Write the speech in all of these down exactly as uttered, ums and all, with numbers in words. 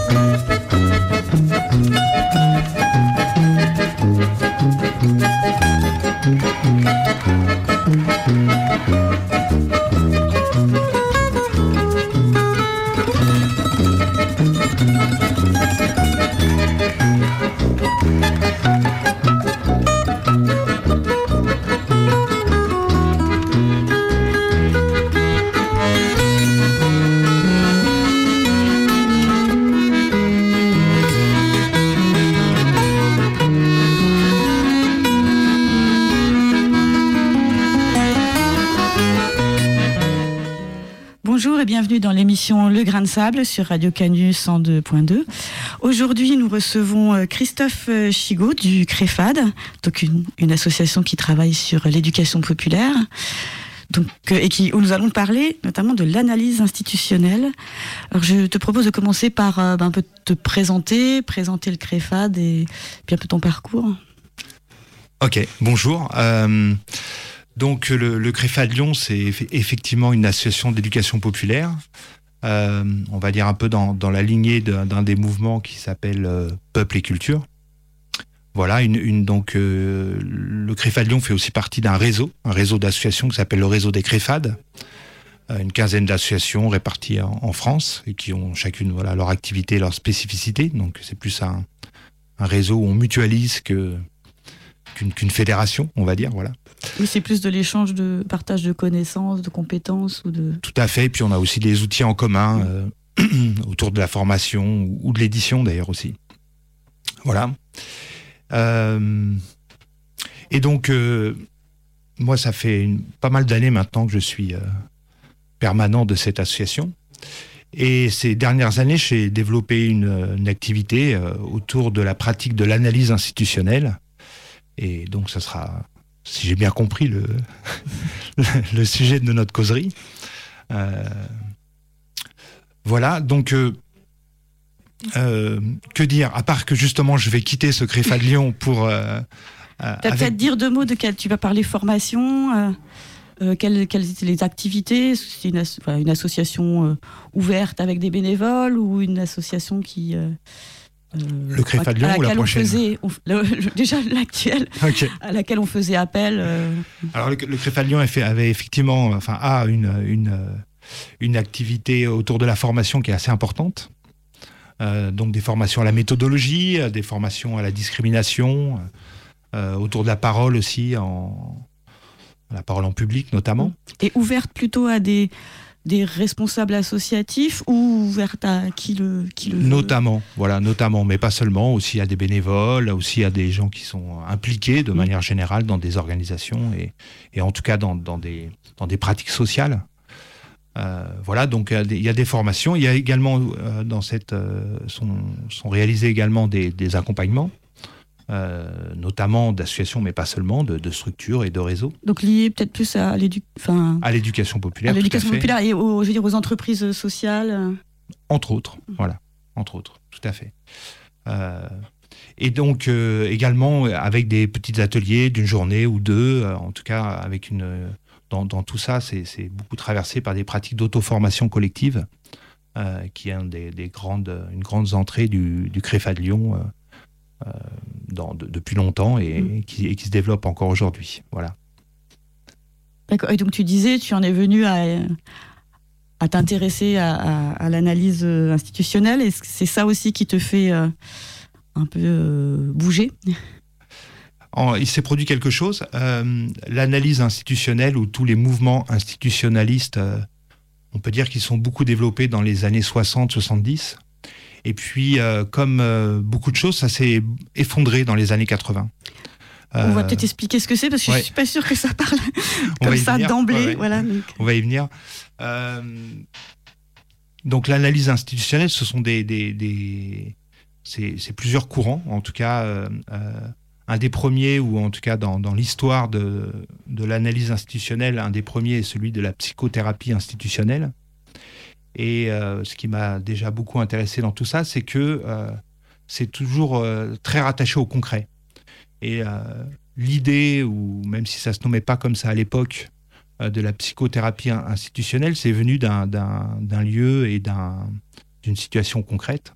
Bonjour et bienvenue dans l'émission Le Grain de Sable sur Radio Canu cent deux point deux. Aujourd'hui, nous recevons Christophe Chigaud du CREFAD, donc une, une association qui travaille sur l'éducation populaire, donc, et qui, où nous allons parler notamment de l'analyse institutionnelle. Alors, je te propose de commencer par euh, ben, un peu te présenter, présenter le CREFAD et puis un peu ton parcours. Ok, bonjour. Euh... Donc le, le CREFAD Lyon, c'est eff- effectivement une association d'éducation populaire. Euh, on va dire un peu dans, dans la lignée d'un, d'un des mouvements qui s'appelle euh, Peuple et Culture. Voilà, une, une, donc euh, le CREFAD Lyon fait aussi partie d'un réseau, un réseau d'associations qui s'appelle le réseau des CREFAD. Euh, une quinzaine d'associations réparties en, en France et qui ont chacune voilà, leur activité, leur spécificité. Donc c'est plus un, un réseau où on mutualise que, qu'une, qu'une fédération, on va dire, voilà. Oui, c'est plus de l'échange, de partage de connaissances, de compétences ou de... Tout à fait, et puis on a aussi des outils en commun euh, autour de la formation ou, ou de l'édition d'ailleurs aussi. Voilà. Euh, et donc, euh, moi, ça fait une, pas mal d'années maintenant que je suis euh, permanent de cette association. Et ces dernières années, j'ai développé une, une activité euh, autour de la pratique de l'analyse institutionnelle. Et donc, ça sera... si j'ai bien compris le, le sujet de notre causerie. Euh, voilà, donc, euh, euh, que dire, à part que justement je vais quitter ce CREFAD Lyon pour... Euh, euh, T'as avec... peut-être dire deux mots de quel tu vas parler formation, euh, euh, quelles, quelles étaient les activités, c'est une, as- enfin, une association euh, ouverte avec des bénévoles ou une association qui... Euh, Euh, le CREFAD Lyon ou la prochaine faisait, on, le, le, déjà l'actuelle, okay. À laquelle on faisait appel. Euh... Alors le, le CREFAD Lyon avait effectivement, enfin, a une, une, une activité autour de la formation qui est assez importante. Euh, donc des formations à la méthodologie, des formations à la discrimination, euh, autour de la parole aussi, en, la parole en public notamment. Et ouverte plutôt à des... des responsables associatifs ou ouvertes à qui le, qui le veut. Notamment, voilà, notamment, mais pas seulement, aussi à des bénévoles, aussi à des gens qui sont impliqués de mmh. manière générale dans des organisations et, et en tout cas dans, dans, des, dans des pratiques sociales. Euh, voilà, donc il y a des formations. Il y a également, euh, dans cette, euh, sont, sont réalisés également des, des accompagnements. Euh, notamment d'associations, mais pas seulement, de, de structures et de réseaux. Donc lié peut-être plus à, l'édu- enfin, à l'éducation populaire. À l'éducation tout à populaire fait. Et aux, je veux dire, aux entreprises sociales. Entre autres, mmh. voilà, entre autres, tout à fait. Euh, et donc euh, également avec des petits ateliers d'une journée ou deux, euh, en tout cas avec une, dans, dans tout ça, c'est, c'est beaucoup traversé par des pratiques d'auto-formation collective, euh, qui est un des, des grandes, une grande entrée du, du CREFAD Lyon. Euh, Euh, dans, de, depuis longtemps et, mmh. et, qui, et qui se développe encore aujourd'hui. Voilà. D'accord. Et donc tu disais, tu en es venu à, à t'intéresser à, à, à l'analyse institutionnelle. Est-ce que c'est ça aussi qui te fait euh, un peu euh, bouger ? En, il s'est produit quelque chose. Euh, l'analyse institutionnelle ou tous les mouvements institutionnalistes, euh, on peut dire qu'ils sont beaucoup développés dans les années soixante soixante-dix. Et puis, euh, comme euh, beaucoup de choses, ça s'est effondré dans les années quatre-vingts. Euh, on va peut-être expliquer ce que c'est, parce que ouais. je ne suis pas sûre que ça parle comme ça venir. d'emblée. Ouais, ouais. Voilà, donc. On va y venir. Euh, donc, l'analyse institutionnelle, ce sont des... des, des c'est, c'est plusieurs courants, en tout cas... Euh, euh, un des premiers, ou en tout cas dans, dans l'histoire de, de l'analyse institutionnelle, un des premiers est celui de la psychothérapie institutionnelle. Et euh, ce qui m'a déjà beaucoup intéressé dans tout ça, c'est que euh, c'est toujours euh, très rattaché au concret. Et euh, l'idée, ou même si ça ne se nommait pas comme ça à l'époque, euh, de la psychothérapie institutionnelle, c'est venu d'un, d'un, d'un lieu et d'un, d'une situation concrète.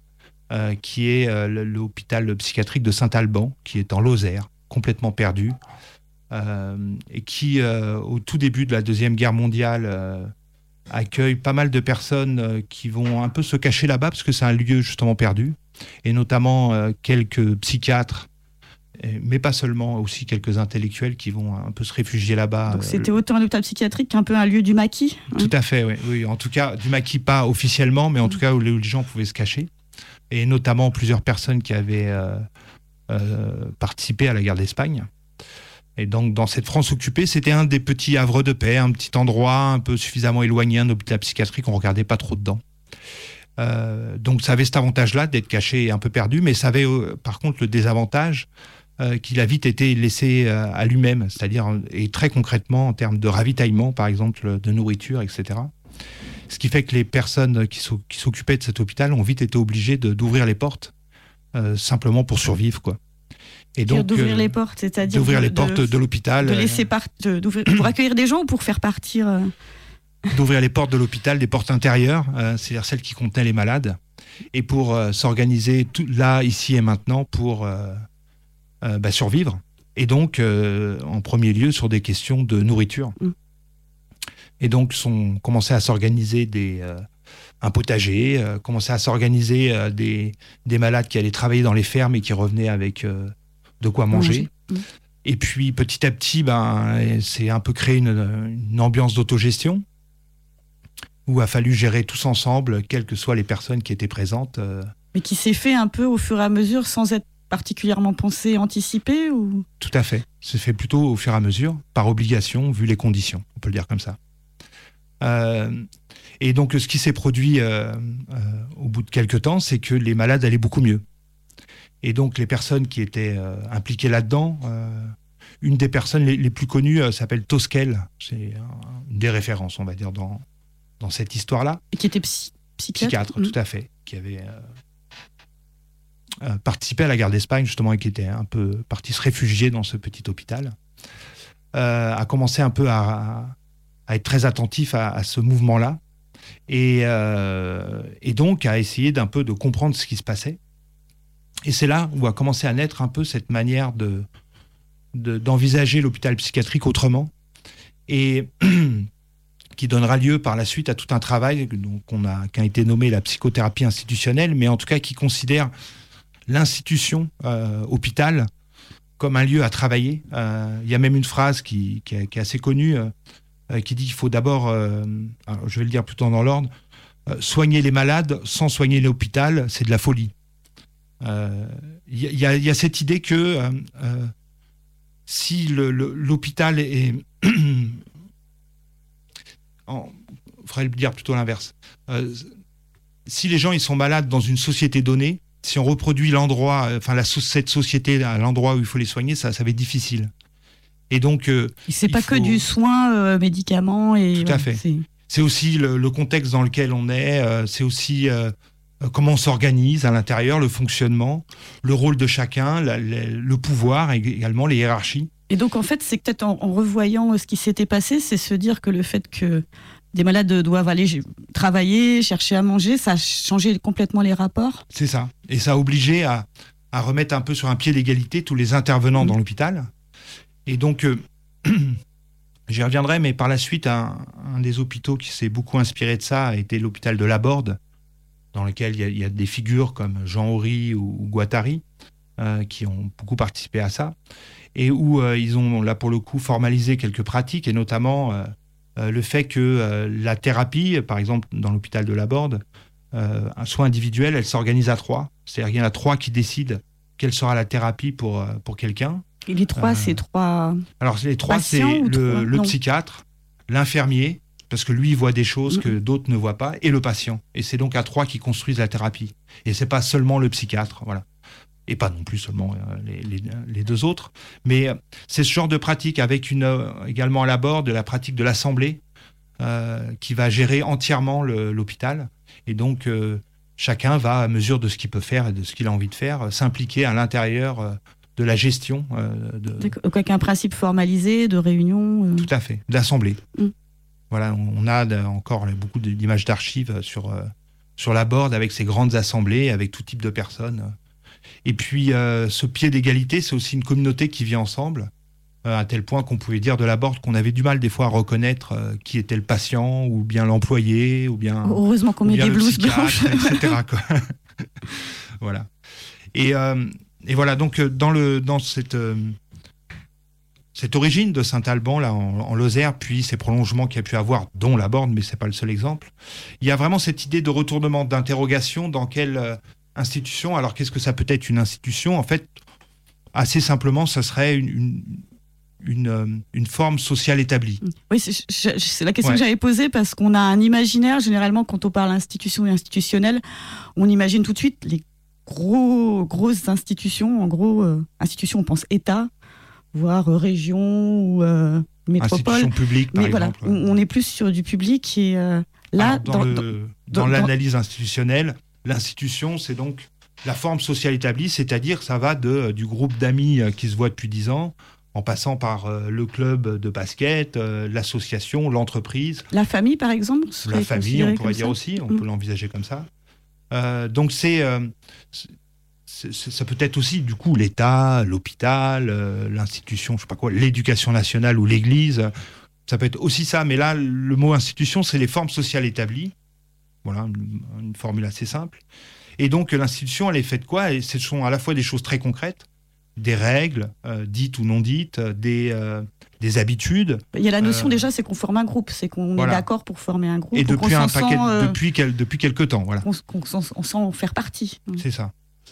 euh, qui est euh, l'hôpital psychiatrique de Saint-Alban, qui est en Lozère, complètement perdu, euh, et qui, euh, au tout début de la Deuxième Guerre mondiale, euh, accueille pas mal de personnes euh, qui vont un peu se cacher là-bas, parce que c'est un lieu justement perdu, et notamment euh, quelques psychiatres, mais pas seulement, aussi quelques intellectuels qui vont un peu se réfugier là-bas. Donc c'était autant un hôpital psychiatrique qu'un peu un lieu du maquis, hein. Tout à fait, oui. oui. En tout cas, du maquis pas officiellement, mais en tout cas où les gens pouvaient se cacher. Et notamment plusieurs personnes qui avaient euh, euh, participé à la guerre d'Espagne. Et donc dans cette France occupée, c'était un des petits havres de paix, un petit endroit un peu suffisamment éloigné d'un hôpital psychiatrique, on ne regardait pas trop dedans. Euh, donc ça avait cet avantage-là d'être caché et un peu perdu, mais ça avait euh, par contre le désavantage Euh, qu'il a vite été laissé euh, à lui-même, c'est-à-dire, et très concrètement en termes de ravitaillement, par exemple, de nourriture, et cetera. Ce qui fait que les personnes qui s'occupaient de cet hôpital ont vite été obligées de, d'ouvrir les portes, euh, simplement pour survivre, quoi. Et donc d'ouvrir euh, les portes, c'est-à-dire d'ouvrir de, les portes de, de l'hôpital, de laisser part, de, d'ouvrir, pour accueillir des gens ou pour faire partir. Euh... D'ouvrir les portes de l'hôpital, des portes intérieures, euh, c'est-à-dire celles qui contenaient les malades, et pour euh, s'organiser tout, là, ici et maintenant, pour euh, Euh, bah, survivre, et donc euh, en premier lieu sur des questions de nourriture. Mmh. Et donc sont commencé à s'organiser des, euh, un potager, euh, commencé à s'organiser euh, des, des malades qui allaient travailler dans les fermes et qui revenaient avec euh, de quoi manger. Mmh. Et puis petit à petit, ben, c'est un peu créé une, une ambiance d'autogestion où a fallu gérer tous ensemble, quelles que soient les personnes qui étaient présentes. Euh... Mais qui s'est fait un peu au fur et à mesure sans être particulièrement pensé, anticipé ou... Tout à fait. C'est fait plutôt au fur et à mesure, par obligation, vu les conditions, on peut le dire comme ça. Euh, et donc, ce qui s'est produit euh, euh, au bout de quelques temps, c'est que les malades allaient beaucoup mieux. Et donc, les personnes qui étaient euh, impliquées là-dedans, euh, une des personnes les, les plus connues euh, s'appelle Tosquel. C'est un, une des références, on va dire, dans, dans cette histoire-là. Et qui était psy- psychiatre. Psychiatre, mmh. Tout à fait. Qui avait... Euh, Euh, participé à la guerre d'Espagne, justement, et qui était un peu parti se réfugier dans ce petit hôpital, euh, a commencé un peu à, à être très attentif à, à ce mouvement-là, et, euh, et donc à essayer d'un peu de comprendre ce qui se passait. Et c'est là où a commencé à naître un peu cette manière de, de, d'envisager l'hôpital psychiatrique autrement, et qui donnera lieu par la suite à tout un travail donc, qu'on a, qui a été nommé la psychothérapie institutionnelle, mais en tout cas qui considère l'institution euh, hôpital comme un lieu à travailler. Euh, il y a même une phrase qui, qui, est, qui est assez connue, euh, qui dit qu'il faut d'abord, euh, alors je vais le dire plutôt dans l'ordre, euh, soigner les malades sans soigner l'hôpital, c'est de la folie. Il euh, y, y, a, y a cette idée que euh, euh, si le, le, l'hôpital est... Il faudrait le dire plutôt l'inverse. Euh, si les gens ils sont malades dans une société donnée, si on reproduit l'endroit, enfin la, cette société à l'endroit où il faut les soigner, ça, ça va être difficile. Et donc, euh, c'est pas faut... que du soin, euh, médicaments et. Tout à ouais, fait. C'est, c'est aussi le, le contexte dans lequel on est. Euh, c'est aussi euh, comment on s'organise à l'intérieur, le fonctionnement, le rôle de chacun, la, la, le pouvoir également, les hiérarchies. Et donc en fait, c'est peut-être en, en revoyant ce qui s'était passé, c'est se dire que le fait que des malades doivent aller travailler, chercher à manger, ça a changé complètement les rapports. C'est ça. Et ça a obligé à, à remettre un peu sur un pied d'égalité tous les intervenants mmh. dans l'hôpital. Et donc, euh, j'y reviendrai, mais par la suite, un, un des hôpitaux qui s'est beaucoup inspiré de ça a été l'hôpital de Laborde, dans lequel il y a, il y a des figures comme Jean Horry ou, ou Guattari, euh, qui ont beaucoup participé à ça, et où euh, ils ont, là pour le coup, formalisé quelques pratiques, et notamment... Euh, Euh, le fait que euh, la thérapie, par exemple dans l'hôpital de Laborde, euh, un soin individuel, elle s'organise à trois. C'est-à-dire qu'il y en a trois qui décident quelle sera la thérapie pour, pour quelqu'un. Et les trois, euh, c'est trois Alors les trois, c'est le, trois le psychiatre, l'infirmier, parce que lui, il voit des choses mmh. que d'autres ne voient pas, et le patient. Et c'est donc à trois qui construisent la thérapie. Et c'est pas seulement le psychiatre, voilà. Et pas non plus seulement euh, les, les, les deux autres. Mais euh, c'est ce genre de pratique, avec une, euh, également à Laborde, de la pratique de l'assemblée, euh, qui va gérer entièrement le, l'hôpital. Et donc, euh, chacun va, à mesure de ce qu'il peut faire et de ce qu'il a envie de faire, euh, s'impliquer à l'intérieur euh, de la gestion. Euh, de... Avec un principe formalisé, de réunion euh... Tout à fait, d'assemblée. Mm. Voilà, on, on a de, encore beaucoup d'images d'archives sur... Euh, sur la Borde avec ses grandes assemblées, avec tout type de personnes. Et puis, euh, ce pied d'égalité, c'est aussi une communauté qui vit ensemble, euh, à tel point qu'on pouvait dire de la Borde qu'on avait du mal des fois à reconnaître euh, qui était le patient, ou bien l'employé, ou bien, heureusement qu'on ou met bien des le blouses psychiatre, blanches. et cetera quoi. Voilà. Et, euh, et voilà, donc dans, le, dans cette, euh, cette origine de Saint-Alban, là, en, en Lozère, puis ces prolongements qu'il y a pu avoir, dont la Borde, mais ce n'est pas le seul exemple, il y a vraiment cette idée de retournement, d'interrogation dans quelle euh, institution. Alors, qu'est-ce que ça peut être une institution ? En fait, assez simplement, ça serait une, une, une, euh, une forme sociale établie. Oui, c'est, je, c'est la question Ouais. que j'avais posée, parce qu'on a un imaginaire, généralement, quand on parle institution et institutionnel, on imagine tout de suite les gros, grosses institutions. En gros, euh, institutions, on pense État, voire euh, région ou euh, métropole. Institution publique, par Mais voilà, exemple. on, on est plus sur du public et euh, là, Alors, dans, dans, le, dans- dans dans- l'analyse institutionnelle, l'institution, c'est donc la forme sociale établie, c'est-à-dire ça va de, du groupe d'amis euh, qui se voit depuis dix ans, en passant par euh, le club de basket, euh, l'association, l'entreprise, la famille, par exemple, la serait famille, considérée on pourrait comme dire ça. aussi, on Mm. peut l'envisager comme ça. Euh, donc c'est, euh, c'est- c'est- ça peut être aussi du coup l'État, l'hôpital, euh, l'institution, je sais pas quoi, l'éducation nationale ou l'Église. Ça peut être aussi ça, mais là le mot institution, c'est les formes sociales établies. Voilà, une, une formule assez simple. Et donc l'institution, elle est faite de quoi ? Et ce sont à la fois des choses très concrètes, des règles euh, dites ou non dites, euh, des euh, des habitudes. Il y a la notion Euh, déjà, c'est qu'on forme un groupe, c'est qu'on voilà. est d'accord pour former un groupe, Et qu'on depuis un s'en paquet, sent, euh, depuis quel, depuis quelque temps, voilà. qu'on, qu'on s'en- on sent en faire partie. C'est ça.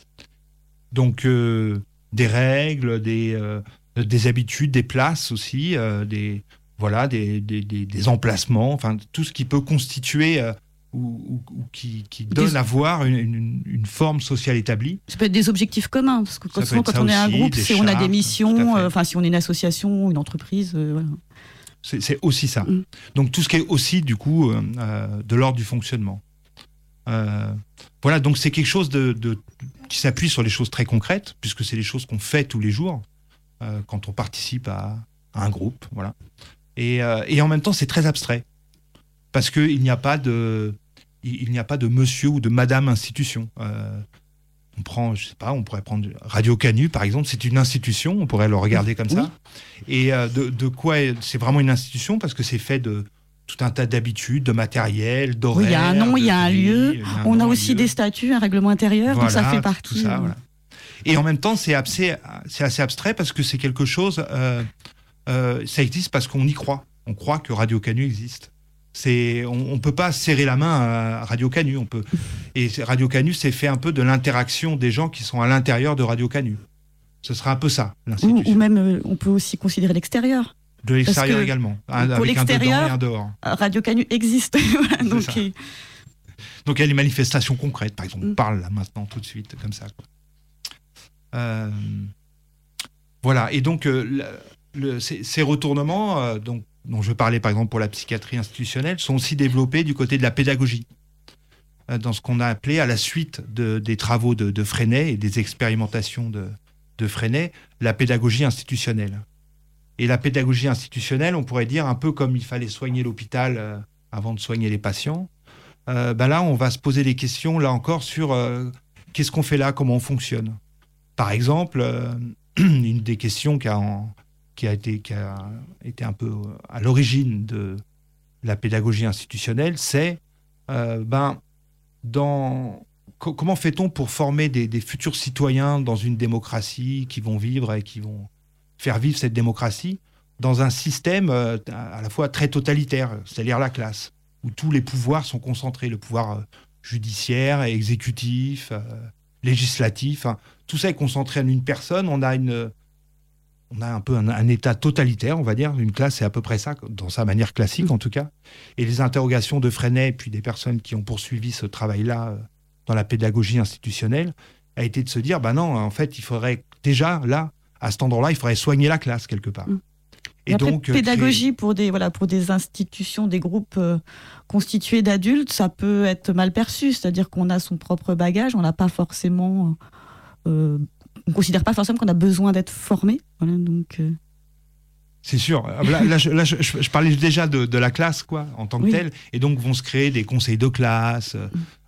Donc, euh, des règles, des, euh, des habitudes, des places aussi, euh, des, voilà, des, des, des, des emplacements, enfin, tout ce qui peut constituer euh, ou, ou, ou qui, qui donne Des- à voir une, une, une forme sociale établie. Ça peut être des objectifs communs, parce que Ça peut souvent, être quand ça on est un aussi, groupe, des c'est on a des chartes, tout à missions, fait. euh, enfin, si on est une association, une entreprise, euh, voilà. C'est, c'est aussi ça. Mm. Donc, tout ce qui est aussi, du coup, euh, euh, de l'ordre du fonctionnement. Euh, voilà, donc c'est quelque chose de, de, qui s'appuie sur les choses très concrètes, puisque c'est les choses qu'on fait tous les jours euh, quand on participe à, à un groupe. Voilà. Et, euh, et en même temps, c'est très abstrait, parce qu'il n'y a pas de, il, il n'y a pas de monsieur ou de madame institution. Euh, on prend, je sais pas, on pourrait prendre Radio Canu, par exemple, c'est une institution, on pourrait le regarder comme ça. Et euh, de, de quoi est- c'est vraiment une institution, parce que c'est fait de tout un tas d'habitudes, de matériel, d'horaires. Oui, il y a un nom, de il y a un vie, lieu. il y a un On nom, a un aussi lieu. des statuts, un règlement intérieur, donc ça Voilà, fait partie. tout ça, euh, voilà. Et en même temps, c'est assez, c'est assez abstrait, parce que c'est quelque chose, euh, euh, ça existe parce qu'on y croit. On croit que Radio Canu existe. C'est, on ne peut pas serrer la main à Radio Canu. On peut, et c'est- Radio Canu, c'est fait un peu de l'interaction des gens qui sont à l'intérieur de Radio Canu. Ce sera un peu ça, Ou, l'institution. ou même, euh, on peut aussi considérer l'extérieur. De l'extérieur que également, un- pour avec un dedans et l'extérieur, un dehors. Euh, Radio Canu existe. Voilà, donc, ça. euh, Donc il y a les manifestations concrètes, par exemple. On Mm. parle là maintenant tout de suite comme ça. Quoi. Euh, voilà. Et donc euh, le- le- ces, ces retournements, euh, donc, dont je parlais par exemple pour la psychiatrie institutionnelle, sont aussi développés du côté de la pédagogie, euh, dans ce qu'on a appelé à la suite de, des travaux de, de Freinet et des expérimentations de, de Freinet, la pédagogie institutionnelle. Et la pédagogie institutionnelle, on pourrait dire un peu comme il fallait soigner l'hôpital euh, avant de soigner les patients. Euh, ben là, on va se poser des questions, là encore, sur euh, qu'est-ce qu'on fait là, comment on fonctionne. Par exemple, euh, une des questions qui a, en- qui, a été, qui a été un peu à l'origine de la pédagogie institutionnelle, c'est euh, ben, dans, co- comment fait-on pour former des, des futurs citoyens dans une démocratie qui vont vivre et qui vont faire vivre cette démocratie dans un système euh, à la fois très totalitaire, c'est-à-dire la classe, où tous les pouvoirs sont concentrés, le pouvoir euh, judiciaire, exécutif, euh, législatif, hein. Tout ça est concentré en une personne. On a, une, on a un peu un, un état totalitaire, on va dire. Une classe, c'est à peu près ça, dans sa manière classique en tout cas. Et les interrogations de Freinet, et puis des personnes qui ont poursuivi ce travail-là euh, dans la pédagogie institutionnelle, a été de se dire, bah non, en fait, il faudrait déjà, là, à cet endroit-là, il faudrait soigner la classe quelque part. Mm. Et, Et après, donc, euh, pédagogie pour des, voilà, pour des institutions, des groupes euh, constitués d'adultes, ça peut être mal perçu. C'est-à-dire qu'on a son propre bagage, on n'a pas forcément, euh, on considère pas forcément qu'on a besoin d'être formé. Voilà, donc, euh, c'est sûr. Là, là, je, là, je, je parlais déjà de, de la classe, quoi, en tant que Oui. telle. Et donc, vont se créer des conseils de classe. euh,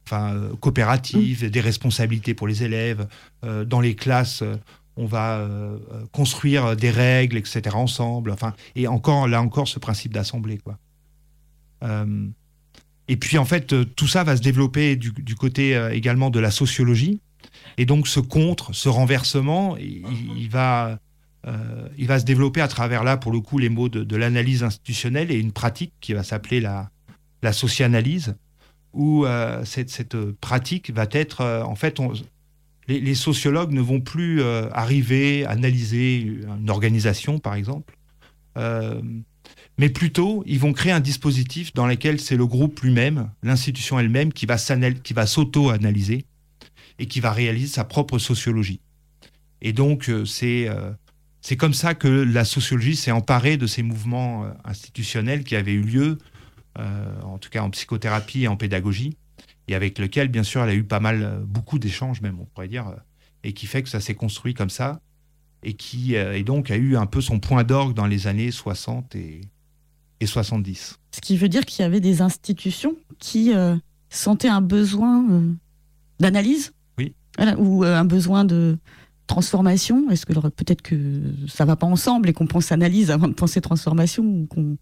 enfin, euh, coopératives, mmh. des responsabilités pour les élèves. Euh, dans les classes, euh, on va euh, construire des règles, et cetera ensemble. Enfin, et encore, là encore, ce principe d'assemblée, quoi. Euh, et puis, en fait, euh, tout ça va se développer du, du côté euh, également de la sociologie. Et donc, ce contre, ce renversement, il, il va... Euh, il va se développer à travers, là, pour le coup, les mots de, de l'analyse institutionnelle et une pratique qui va s'appeler la, la socianalyse, où euh, cette, cette pratique va être, euh, en fait, on, les, les sociologues ne vont plus euh, arriver à analyser une organisation, par exemple, euh, mais plutôt, ils vont créer un dispositif dans lequel c'est le groupe lui-même, l'institution elle-même, qui va, qui va s'auto-analyser et qui va réaliser sa propre sociologie. Et donc, euh, c'est... Euh, C'est comme ça que la sociologie s'est emparée de ces mouvements euh, institutionnels qui avaient eu lieu, euh, en tout cas en psychothérapie et en pédagogie, et avec lequel, bien sûr, elle a eu pas mal, euh, beaucoup d'échanges même, on pourrait dire, euh, et qui fait que ça s'est construit comme ça, et qui euh, et donc a eu un peu son point d'orgue dans les années soixante et, et soixante-dix. Ce qui veut dire qu'il y avait des institutions qui euh, sentaient un besoin euh, d'analyse, oui. Voilà, ou euh, un besoin de... transformation. Est-ce que peut-être que ça va pas ensemble et qu'on pense analyse avant de penser transformation ou qu'on...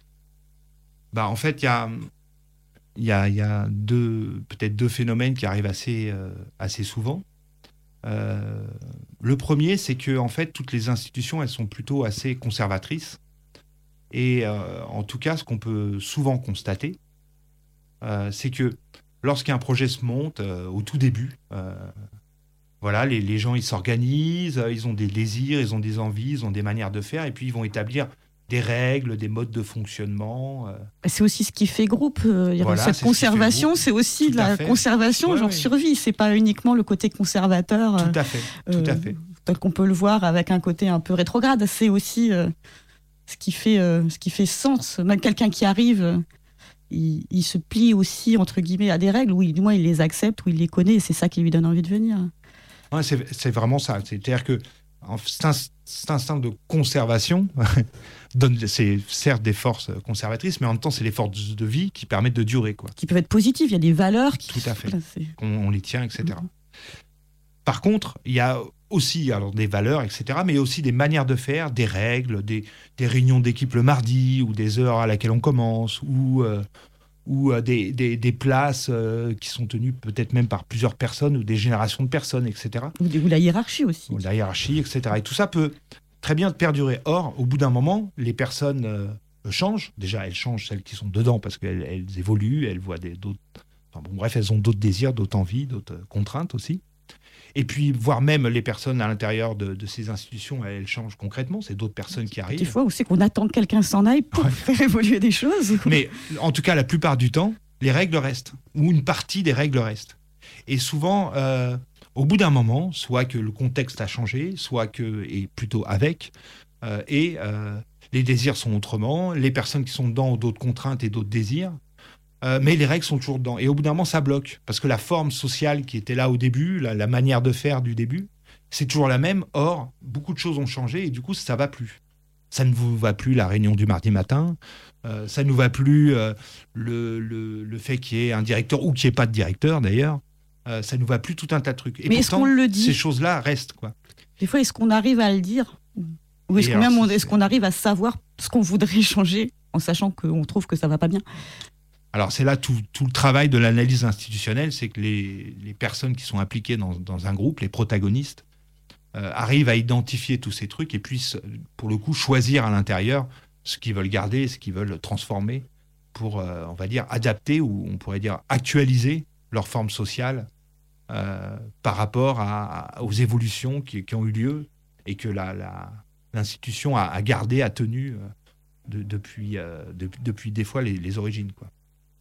Bah, en fait, il y a, y a, y a deux, peut-être deux phénomènes qui arrivent assez, euh, assez souvent. Euh, le premier, c'est que en fait, toutes les institutions, elles sont plutôt assez conservatrices. Et euh, en tout cas, ce qu'on peut souvent constater, euh, c'est que lorsqu'un projet se monte, euh, au tout début, euh, Voilà, les, les gens, ils s'organisent, ils ont des désirs, ils ont des envies, ils ont des manières de faire, et puis ils vont établir des règles, des modes de fonctionnement. C'est aussi ce qui fait groupe. Euh, voilà, cette conservation, c'est aussi Tout de la conservation, ouais, genre ouais. survie. C'est pas uniquement le côté conservateur. Tout à fait, euh, tout à fait. Tel qu'on peut le voir avec un côté un peu rétrograde. C'est aussi euh, ce qui fait, euh, ce qui fait sens. Même quelqu'un qui arrive... Euh, Il, il se plie aussi, entre guillemets, à des règles, où il, du moins il les accepte, où il les connaît, et c'est ça qui lui donne envie de venir. Ouais, c'est, c'est vraiment ça. C'est-à-dire que cet instinct de conservation donne, c'est certes des forces conservatrices, mais en même temps, c'est les forces de vie qui permettent de durer, quoi. Qui peuvent être positives, il y a des valeurs qui... Tout à fait, voilà, on, on les tient, et cetera. Mmh. Par contre, il y a aussi alors, des valeurs, et cetera, mais il y a aussi des manières de faire, des règles, des, des réunions d'équipe le mardi, ou des heures à laquelle on commence, ou... Euh, ou euh, des, des, des places euh, qui sont tenues peut-être même par plusieurs personnes ou des générations de personnes, et cetera. Ou, ou la hiérarchie aussi. Ou la hiérarchie, et cetera. Et tout ça peut très bien perdurer. Or, au bout d'un moment, les personnes euh, changent. Déjà, elles changent, celles qui sont dedans, parce qu'elles elles évoluent, elles voient des, d'autres... Enfin, bon, bref, elles ont d'autres désirs, d'autres envies, d'autres euh, contraintes aussi. Et puis, voire même les personnes à l'intérieur de, de ces institutions, elles changent concrètement. C'est d'autres personnes qui arrivent. Des fois, on sait qu'on attend que quelqu'un s'en aille pour ouais. faire évoluer des choses. Mais en tout cas, la plupart du temps, les règles restent. Ou une partie des règles restent. Et souvent, euh, au bout d'un moment, soit que le contexte a changé, soit que, et plutôt avec, euh, et euh, les désirs sont autrement, les personnes qui sont dedans ont d'autres contraintes et d'autres désirs. Euh, mais les règles sont toujours dedans. Et au bout d'un moment, ça bloque. Parce que la forme sociale qui était là au début, la, la manière de faire du début, c'est toujours la même. Or, beaucoup de choses ont changé et du coup, ça ne va plus. Ça ne vous va plus la réunion du mardi matin. Euh, ça ne nous va plus euh, le, le, le fait qu'il y ait un directeur ou qu'il n'y ait pas de directeur, d'ailleurs. Euh, ça ne nous va plus tout un tas de trucs. Et mais pourtant, est-ce qu'on le dit ? Ces choses-là restent, quoi. Des fois, est-ce qu'on arrive à le dire ? Ou est-ce, qu'on, même, est-ce qu'on arrive à savoir ce qu'on voudrait changer en sachant qu'on trouve que ça ne va pas bien ? Alors, c'est là tout, tout le travail de l'analyse institutionnelle, c'est que les, les personnes qui sont impliquées dans, dans un groupe, les protagonistes, euh, arrivent à identifier tous ces trucs et puissent, pour le coup, choisir à l'intérieur ce qu'ils veulent garder, ce qu'ils veulent transformer pour, euh, on va dire, adapter ou on pourrait dire actualiser leur forme sociale euh, par rapport à, à, aux évolutions qui, qui ont eu lieu et que la, la, l'institution a, a gardé, a tenu euh, de, depuis, euh, de, depuis des fois les, les origines, quoi.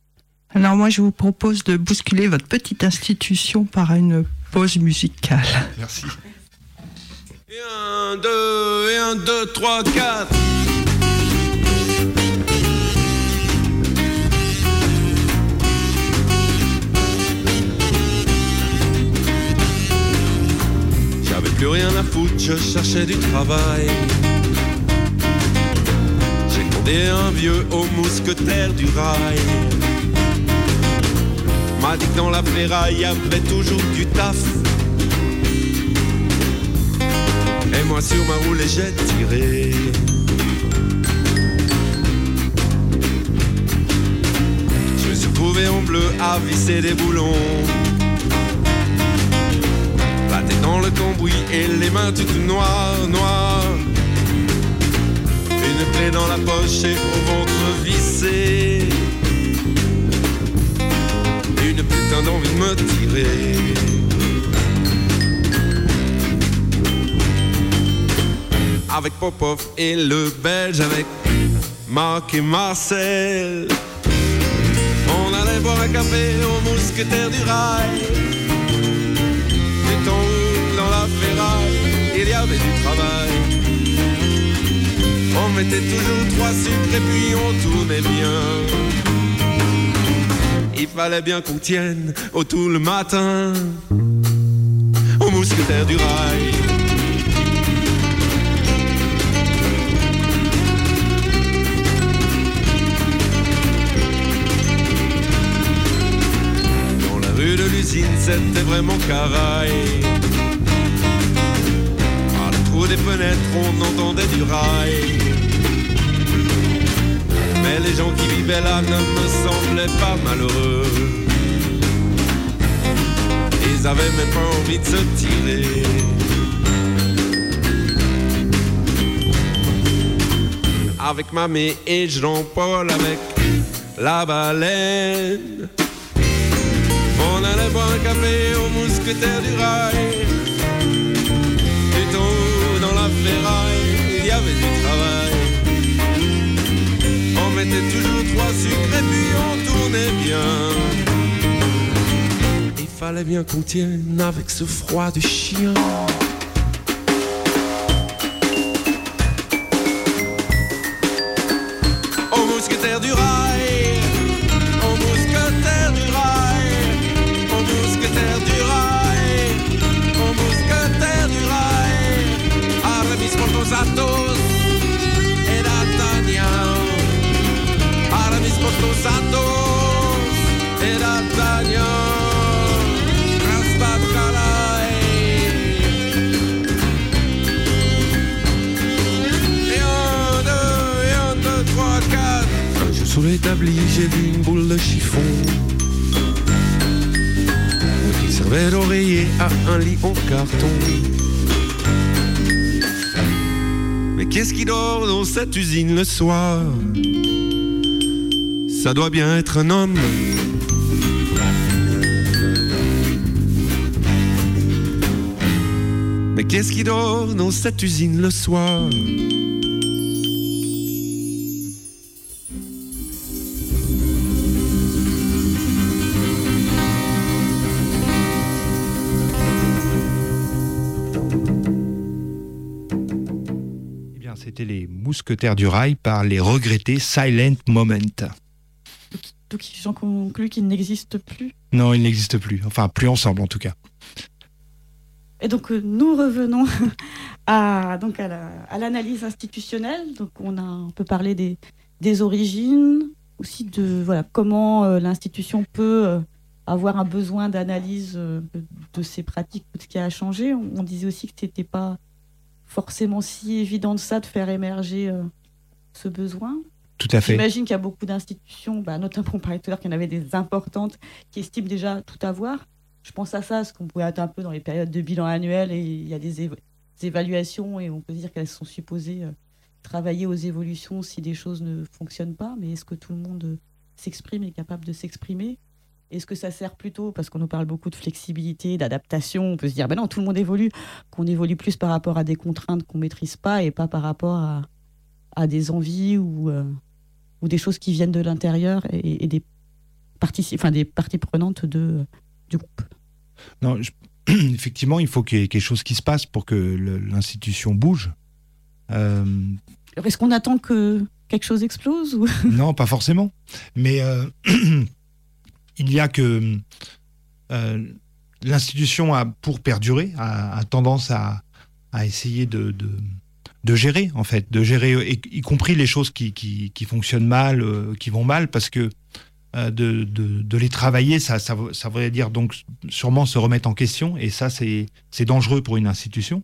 Alors moi, je vous propose de bousculer votre petite institution par une pause musicale. Merci. Et un, deux, et un, deux, trois, quatre. J'avais plus rien à foutre, je cherchais du travail. J'ai demandé un vieux au mousquetaire du rail. On m'a dit que dans la ferraille, il y avait toujours du taf. Et moi sur ma roulette, j'ai tiré. Je me suis retrouvé en bleu à visser des boulons. La tête dans le cambouis et les mains toutes noires, noires. Une plaie dans la poche et au ventre vissé. Une putain d'envie de me tirer. Avec Popov et le Belge, avec Marc et Marcel. On allait boire un café au Mousquetaire du Rail. Et en haut dans la ferraille, il y avait du travail. On mettait toujours trois sucres et puis on tournait bien. Il fallait bien qu'on tienne au tout le matin au Mousquetaire du Rail. Dans la rue de l'usine, c'était vraiment caraille. Par le trou des fenêtres, on entendait du rail. Mais les gens qui vivaient là ne me semblaient pas malheureux. Ils avaient même pas envie de se tirer. Avec Mamie et Jean-Paul, avec la baleine, on allait boire un café au Mousquetaire du Rail. Et en haut dans la ferraille, il y avait du travail. On mettait toujours trois sucres et puis on tournait bien. Il fallait bien qu'on tienne avec ce froid de chien. Au Mousquetaire du Rail, au Mousquetaire du Rail, au Mousquetaire du Rail, au Mousquetaire du Rail. Aramis por los atos et D'Artagnan. Aramis por los atos et D'Artagnan. Raspat Calais. Et un, deux, et un, deux, trois, quatre. Un jour sous l'établi, j'ai vu une boule de chiffon qui servait d'oreiller à un lit en carton. Mais qu'est-ce qui dort dans cette usine le soir? Ça doit bien être un homme. Mais qu'est-ce qui dort dans cette usine le soir? C'était les Mousquetaires du Rail par les regrettés Silent Moment. Donc j'en conclus qu'ils n'existent plus. Non, ils n'existent plus. Enfin, plus ensemble en tout cas. Et donc euh, nous revenons à, donc à, la, à l'analyse institutionnelle. Donc on a un peu parlé des, des origines, aussi de voilà, comment euh, l'institution peut euh, avoir un besoin d'analyse euh, de ses pratiques, de ce qui a changé. On, on disait aussi que ce n'était pas forcément si évident de ça, de faire émerger euh, ce besoin. Tout à fait. J'imagine qu'il y a beaucoup d'institutions, bah, notamment on parlait tout à l'heure qu'il y en avait des importantes qui estiment déjà tout avoir. Je pense à ça, parce qu'on pouvait être un peu dans les périodes de bilan annuel et il y a des, éva- des évaluations et on peut dire qu'elles sont supposées euh, travailler aux évolutions si des choses ne fonctionnent pas. Mais est-ce que tout le monde euh, s'exprime, est capable de s'exprimer? Est-ce que ça sert plutôt, parce qu'on nous parle beaucoup de flexibilité, d'adaptation, on peut se dire, ben non, tout le monde évolue, qu'on évolue plus par rapport à des contraintes qu'on ne maîtrise pas et pas par rapport à, à des envies ou, euh, ou des choses qui viennent de l'intérieur et, et des, parties, enfin, des parties prenantes de, du groupe. Non, je... effectivement, il faut qu'il y ait quelque chose qui se passe pour que le, l'institution bouge. Euh... Alors, est-ce qu'on attend que quelque chose explose ou... Non, pas forcément. Mais... Euh... Il y a que euh, l'institution a, pour perdurer, a, a tendance à, à essayer de, de, de gérer, en fait, de gérer, y, y compris les choses qui, qui, qui fonctionnent mal, euh, qui vont mal, parce que euh, de, de, de les travailler, ça, ça, ça voudrait dire donc sûrement se remettre en question, et ça, c'est, c'est dangereux pour une institution.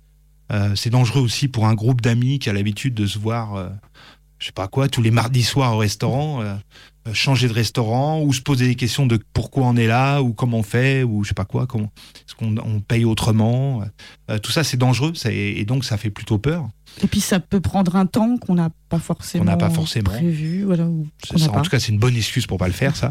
Euh, c'est dangereux aussi pour un groupe d'amis qui a l'habitude de se voir, euh, je sais pas quoi, tous les mardis soirs au restaurant, euh, euh, changer de restaurant, ou se poser des questions de pourquoi on est là, ou comment on fait, ou je sais pas quoi, comment, est-ce qu'on on paye autrement. Euh, tout ça, c'est dangereux, ça, et, et donc ça fait plutôt peur. Et puis ça peut prendre un temps qu'on n'a pas forcément, qu'on n'a pas forcément prévu. Voilà, ou qu'on ça, n'a en pas. tout cas, c'est une bonne excuse pour pas le faire, ça.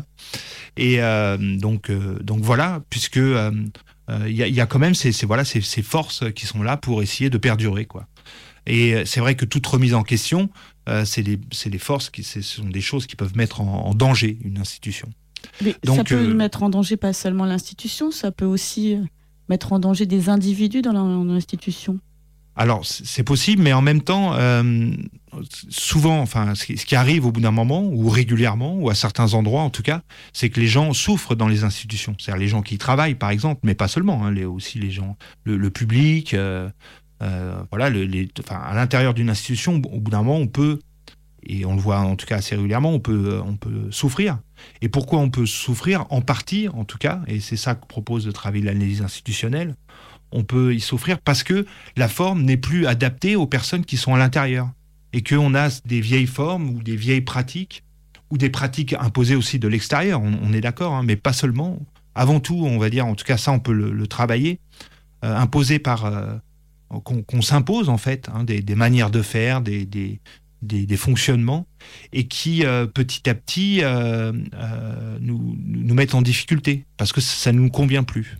Et euh, donc, euh, donc voilà, puisque il euh, euh, y, a, y a quand même ces, ces, voilà, ces, ces forces qui sont là pour essayer de perdurer, quoi. Et c'est vrai que toute remise en question, euh, c'est des, c'est des forces, qui, ce sont des choses qui peuvent mettre en, en danger une institution. Mais donc, ça peut euh, mettre en danger pas seulement l'institution, ça peut aussi mettre en danger des individus dans, la, dans l'institution. Alors, c'est possible, mais en même temps, euh, souvent, enfin, ce qui, ce qui arrive au bout d'un moment, ou régulièrement, ou à certains endroits en tout cas, c'est que les gens souffrent dans les institutions. C'est-à-dire les gens qui y travaillent, par exemple, mais pas seulement, hein, les, aussi les gens, le, le public, euh, euh, voilà, le, les, enfin, à l'intérieur d'une institution, au bout d'un moment, on peut, et on le voit en tout cas assez régulièrement, on peut, on peut souffrir. Et pourquoi on peut souffrir? En partie, en tout cas, et c'est ça que propose le travail de l'analyse institutionnelle, on peut y souffrir parce que la forme n'est plus adaptée aux personnes qui sont à l'intérieur. Et qu'on a des vieilles formes ou des vieilles pratiques, ou des pratiques imposées aussi de l'extérieur, on, on est d'accord, hein, mais pas seulement. Avant tout, on va dire, en tout cas ça, on peut le, le travailler, euh, imposé par... Euh, qu'on, qu'on s'impose, en fait, hein, des, des manières de faire, des, des, des, des fonctionnements, et qui, euh, petit à petit, euh, euh, nous, nous mettent en difficulté, parce que ça ne nous convient plus.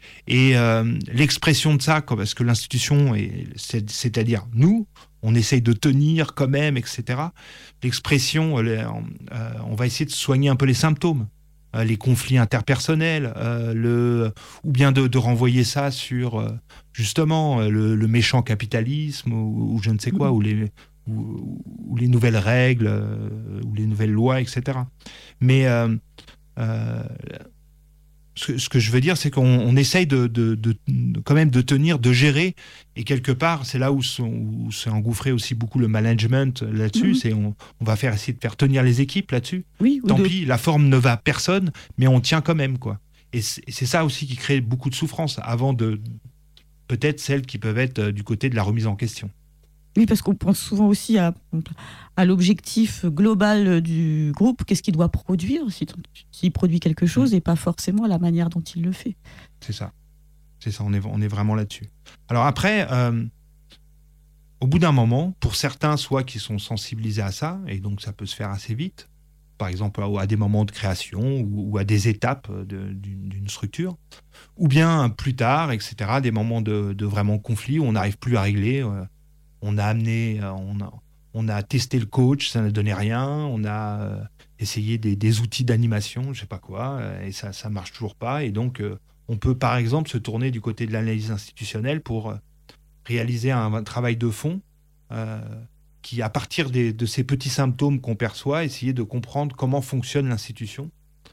Et euh, l'expression de ça, parce que l'institution, est, c'est, c'est-à-dire nous, on essaye de tenir quand même, et cetera. L'expression, euh, euh, on va essayer de soigner un peu les symptômes, euh, les conflits interpersonnels, euh, le, ou bien de, de renvoyer ça sur euh, justement le, le méchant capitalisme ou, ou je ne sais quoi, ou les, ou, ou les nouvelles règles, euh, ou les nouvelles lois, et cetera. Mais euh, euh, Ce que, ce que je veux dire, c'est qu'on on essaye de, de, de, de, quand même de tenir, de gérer, et quelque part, c'est là où, sont, où s'est engouffré aussi beaucoup le management là-dessus, mmh. c'est on, on va faire essayer de faire tenir les équipes là-dessus. Oui, Tant de... pis, la forme ne va à personne, mais on tient quand même, quoi. Et c'est, c'est ça aussi qui crée beaucoup de souffrance, avant de peut-être celles qui peuvent être du côté de la remise en question. Oui, parce qu'on pense souvent aussi à, à l'objectif global du groupe, qu'est-ce qu'il doit produire, s'il produit quelque chose, mmh. et pas forcément la manière dont il le fait. C'est ça. C'est ça, on est, on est vraiment là-dessus. Alors après, euh, au bout d'un moment, pour certains, soit qui sont sensibilisés à ça, et donc ça peut se faire assez vite, par exemple à des moments de création ou, ou à des étapes de, d'une, d'une structure, ou bien plus tard, et cetera, des moments de, de vraiment conflit où on n'arrive plus à régler. Euh, On a amené, on a, on a testé le coach, ça ne donnait rien. On a euh, essayé des, des outils d'animation, je sais pas quoi, et ça, ça marche toujours pas. Et donc, euh, on peut par exemple se tourner du côté de l'analyse institutionnelle pour euh, réaliser un, un travail de fond euh, qui, à partir des, de ces petits symptômes qu'on perçoit, essayer de comprendre comment fonctionne l'institution,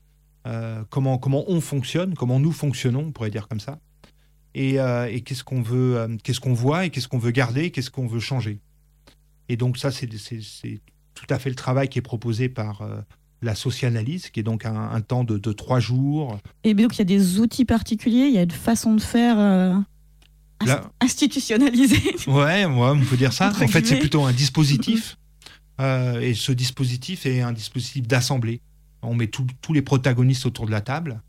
euh, comment, comment on fonctionne, comment nous fonctionnons, on pourrait dire comme ça. Et, euh, et qu'est-ce qu'on veut, euh, qu'est-ce qu'on voit et qu'est-ce qu'on veut garder, qu'est-ce qu'on veut changer. Et donc ça, c'est, c'est, c'est tout à fait le travail qui est proposé par euh, la socianalyse, qui est donc un, un temps de, de trois jours. Et donc il y a des outils particuliers, il y a une façon de faire euh, inst- Là, institutionnalisée. Ouais, ouais, on peut dire ça. En fait, c'est plutôt un dispositif. euh, et ce dispositif est un dispositif d'assemblée. On met tout, tous les protagonistes autour de la table.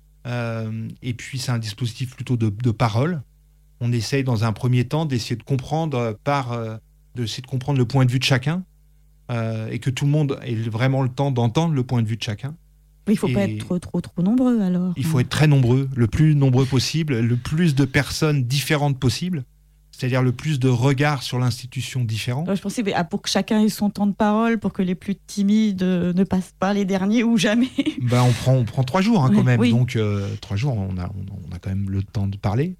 Euh, et puis c'est un dispositif plutôt de, de parole. On essaye dans un premier temps d'essayer de comprendre par, euh, d'essayer de comprendre le point de vue de chacun, euh, et que tout le monde ait vraiment le temps d'entendre le point de vue de chacun. Mais il ne faut et pas être trop, trop, trop nombreux alors. Il faut être très nombreux, le plus nombreux possible, le plus de personnes différentes possible. C'est-à-dire le plus de regards sur l'institution différents. Je pensais ah, pour que chacun ait son temps de parole, pour que les plus timides ne passent pas les derniers ou jamais. Ben, on, prend, on prend trois jours hein, quand même. Oui. Donc, euh, trois jours, on a, on a quand même le temps de parler.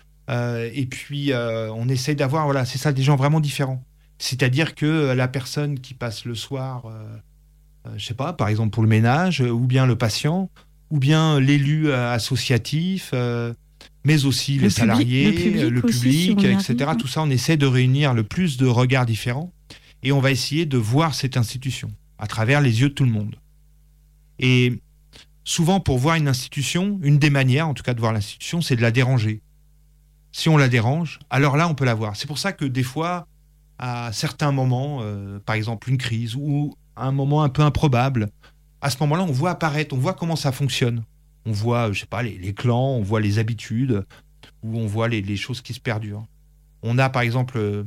Euh, et puis, euh, on essaye d'avoir, voilà, c'est ça, des gens vraiment différents. C'est-à-dire que la personne qui passe le soir, euh, euh, je sais pas, par exemple pour le ménage, ou bien le patient, ou bien l'élu euh, associatif... Euh, mais aussi le les public, salariés, le public, le public aussi, et cetera. Tout ça, on essaie de réunir le plus de regards différents et on va essayer de voir cette institution à travers les yeux de tout le monde. Et souvent, pour voir une institution, une des manières, en tout cas, de voir l'institution, c'est de la déranger. Si on la dérange, alors là, on peut la voir. C'est pour ça que des fois, à certains moments, euh, par exemple une crise ou un moment un peu improbable, à ce moment-là, on voit apparaître, on voit comment ça fonctionne. On voit, je sais pas, les, les clans, on voit les habitudes, ou on voit les, les choses qui se perdurent. On a, par exemple, euh,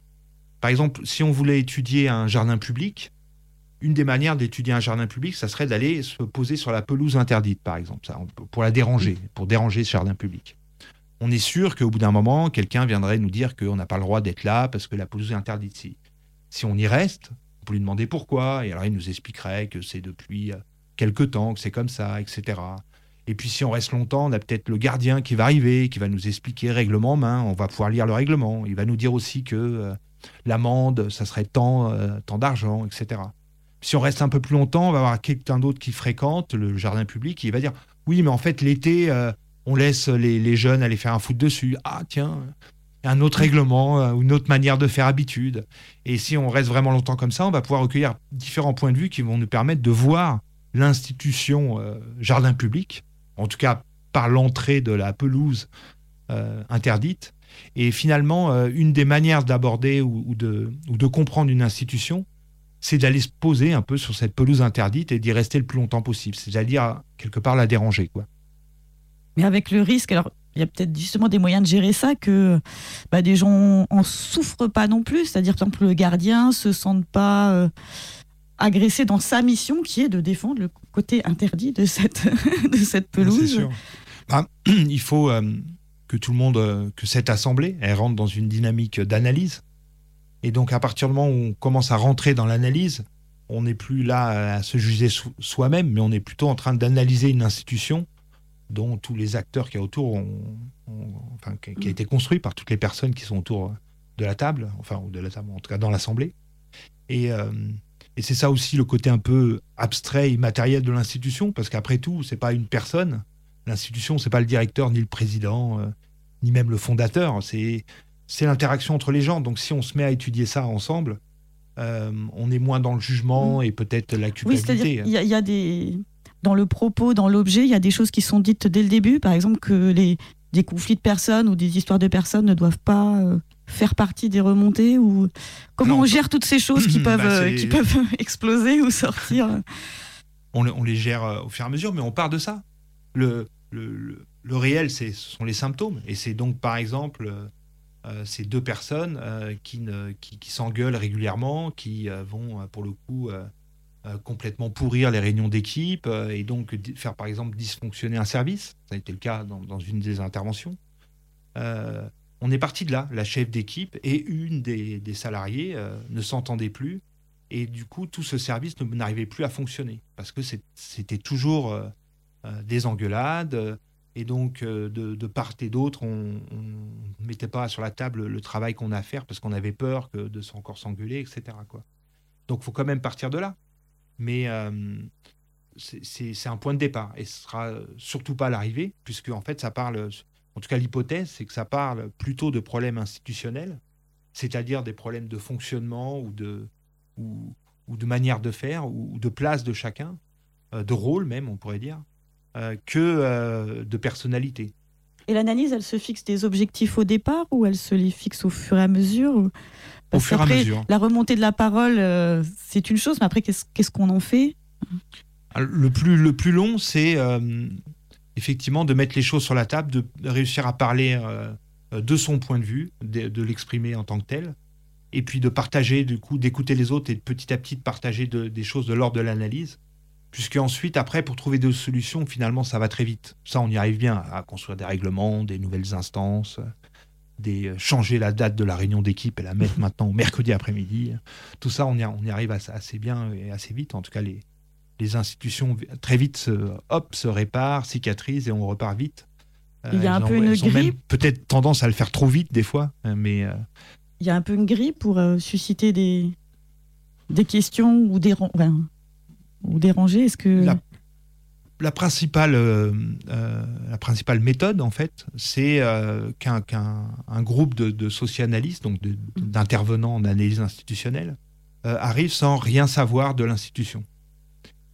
par exemple, si on voulait étudier un jardin public, une des manières d'étudier un jardin public, ça serait d'aller se poser sur la pelouse interdite, par exemple, ça, pour la déranger, pour déranger ce jardin public. On est sûr qu'au bout d'un moment, quelqu'un viendrait nous dire qu'on n'a pas le droit d'être là parce que la pelouse est interdite. Si, si on y reste, on peut lui demander pourquoi, et alors il nous expliquerait que c'est depuis quelque temps que c'est comme ça, et cetera. Et puis si on reste longtemps, on a peut-être le gardien qui va arriver, qui va nous expliquer règlement en main, on va pouvoir lire le règlement. Il va nous dire aussi que euh, l'amende, ça serait tant, euh, tant d'argent, et cetera. Si on reste un peu plus longtemps, on va avoir quelqu'un d'autre qui fréquente le jardin public, et il va dire « Oui, mais en fait, l'été, euh, on laisse les, les jeunes aller faire un foot dessus. Ah, tiens, un autre règlement, euh, une autre manière de faire habitude. » Et si on reste vraiment longtemps comme ça, on va pouvoir recueillir différents points de vue qui vont nous permettre de voir l'institution euh, jardin public, en tout cas par l'entrée de la pelouse euh, interdite. Et finalement, euh, une des manières d'aborder ou, ou, de, ou de comprendre une institution, c'est d'aller se poser un peu sur cette pelouse interdite et d'y rester le plus longtemps possible. C'est-à-dire, quelque part, la déranger, quoi. Mais avec le risque, alors il y a peut-être justement des moyens de gérer ça, que bah, des gens en souffrent pas non plus. C'est-à-dire, par exemple, le gardien se sente pas euh, agressé dans sa mission, qui est de défendre le côté interdit de cette, de cette pelouse. C'est sûr. Bah, il faut euh, que tout le monde, euh, que cette assemblée, elle rentre dans une dynamique d'analyse. Et donc, à partir du moment où on commence à rentrer dans l'analyse, on n'est plus là à se juger so- soi-même, mais on est plutôt en train d'analyser une institution dont tous les acteurs qui y a autour, ont, ont, enfin, qui, qui a été construit par toutes les personnes qui sont autour de la table, enfin, de la table, en tout cas dans l'assemblée. Et, euh, et c'est ça aussi le côté un peu abstrait, immatériel de l'institution, parce qu'après tout, c'est pas une personne. L'institution, c'est pas le directeur, ni le président, euh, ni même le fondateur. C'est c'est l'interaction entre les gens. Donc, si on se met à étudier ça ensemble, euh, on est moins dans le jugement mmh. et peut-être la culpabilité. Oui, c'est-à-dire qu'il y, y a des... Dans le propos, dans l'objet, il y a des choses qui sont dites dès le début. Par exemple, que les, des conflits de personnes ou des histoires de personnes ne doivent pas euh, faire partie des remontées. Ou comment non, on gère toutes ces choses qui peuvent, bah, euh, qui peuvent exploser ou sortir. On, on les gère euh, au fur et à mesure, mais on part de ça. Le, le, le, le réel, c'est, ce sont les symptômes. Et c'est donc, par exemple... Euh, Euh, ces deux personnes euh, qui, ne, qui, qui s'engueulent régulièrement, qui euh, vont, euh, pour le coup, euh, euh, complètement pourrir les réunions d'équipe euh, et donc d- faire, par exemple, dysfonctionner un service. Ça a été le cas dans, dans une des interventions. Euh, on est parti de là. La chef d'équipe et une des, des salariés euh, ne s'entendaient plus. Et du coup, tout ce service ne, n'arrivait plus à fonctionner parce que c'est, c'était toujours euh, euh, des engueulades. Euh, Et donc, euh, de, de part et d'autre, on ne mettait pas sur la table le travail qu'on a à faire parce qu'on avait peur que de encore s'engueuler, et cetera, quoi. Donc, il faut quand même partir de là. Mais euh, c'est, c'est, c'est un point de départ. Et ce ne sera surtout pas l'arrivée, puisque, en fait, ça parle... En tout cas, l'hypothèse, c'est que ça parle plutôt de problèmes institutionnels, c'est-à-dire des problèmes de fonctionnement ou de, ou, ou de manière de faire, ou, ou de place de chacun, euh, de rôle même, on pourrait dire. Euh, que euh, de personnalité. Et l'analyse, elle se fixe des objectifs au départ ou elle se les fixe au fur et à mesure ou... Au fur et à mesure. La remontée de la parole, euh, c'est une chose, mais après, qu'est-ce, qu'est-ce qu'on en fait ? le plus, le plus long, c'est euh, effectivement de mettre les choses sur la table, de, de réussir à parler euh, de son point de vue, de, de l'exprimer en tant que tel, et puis de partager, du coup, d'écouter les autres et de petit à petit de partager de, des choses de l'ordre de l'analyse. Puisque ensuite, après, pour trouver des solutions, finalement, ça va très vite. Ça, on y arrive bien à construire des règlements, des nouvelles instances, des, changer la date de la réunion d'équipe et la mettre maintenant au mercredi après-midi. Tout ça, on y, on y arrive assez bien et assez vite. En tout cas, les, les institutions, très vite, se, hop, se réparent, cicatrisent et on repart vite. Il y a euh, un peu ont, une elles ont grille. même peut-être tendance à le faire trop vite, des fois. Mais, euh... Il y a un peu une grille pour euh, susciter des, des questions ou des... Enfin, ou déranger, est-ce que... La, la, principale, euh, euh, la principale méthode, en fait, c'est euh, qu'un, qu'un un groupe de, de socio-analystes, donc de, d'intervenants en analyse institutionnelle, euh, arrive sans rien savoir de l'institution.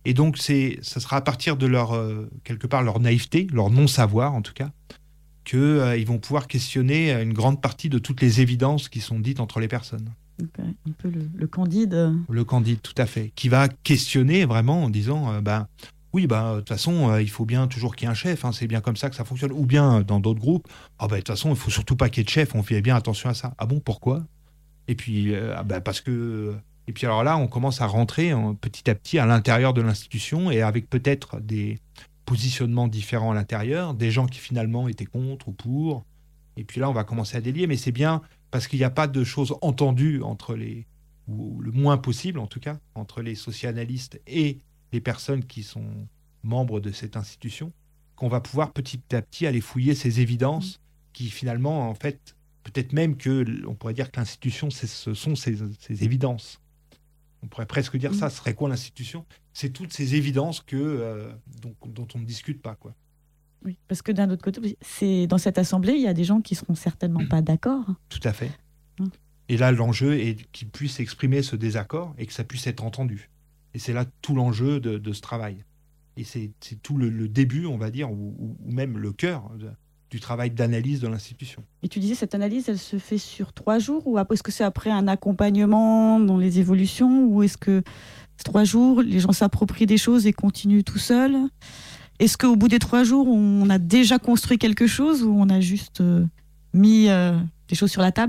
Et donc, c'est, ça sera à partir de leur, euh, quelque part, leur naïveté, leur non-savoir en tout cas, qu'ils euh, vont pouvoir questionner une grande partie de toutes les évidences qui sont dites entre les personnes. Donc, un peu le, le candide. Le candide, tout à fait. Qui va questionner vraiment en disant, euh, ben, oui, bah, de toute façon, euh, il faut bien toujours qu'il y ait un chef, hein, c'est bien comme ça que ça fonctionne. Ou bien, dans d'autres groupes, ah, bah, de toute façon, il ne faut surtout pas qu'il y ait de chef, on fait bien attention à ça. Ah bon, pourquoi ? Et puis, euh, ah, bah, parce que... Et puis alors là, on commence à rentrer en, petit à petit à l'intérieur de l'institution et avec peut-être des positionnements différents à l'intérieur, des gens qui finalement étaient contre ou pour. Et puis là, on va commencer à délier, mais c'est bien parce qu'il n'y a pas de choses entendues entre les, ou le moins possible en tout cas, entre les socio-analystes et les personnes qui sont membres de cette institution, qu'on va pouvoir petit à petit aller fouiller ces évidences qui finalement, en fait, peut-être même que, on pourrait dire que l'institution, c'est, ce sont ces, ces évidences. On pourrait presque dire ça, ce serait quoi l'institution ? C'est toutes ces évidences que, euh, dont, dont on ne discute pas, quoi. Oui, parce que d'un autre côté, c'est, dans cette assemblée, il y a des gens qui ne seront certainement pas d'accord. Tout à fait. Hum. Et là, l'enjeu est qu'ils puissent exprimer ce désaccord et que ça puisse être entendu. Et c'est là tout l'enjeu de, de ce travail. Et c'est, c'est tout le, le début, on va dire, ou, ou, ou même le cœur de, du travail d'analyse de l'institution. Et tu disais, cette analyse, elle se fait sur trois jours, ou est-ce que c'est après un accompagnement dans les évolutions, ou est-ce que trois jours, les gens s'approprient des choses et continuent tout seuls ? Est-ce qu'au bout des trois jours, on a déjà construit quelque chose ou on a juste euh, mis euh, des choses sur la table ?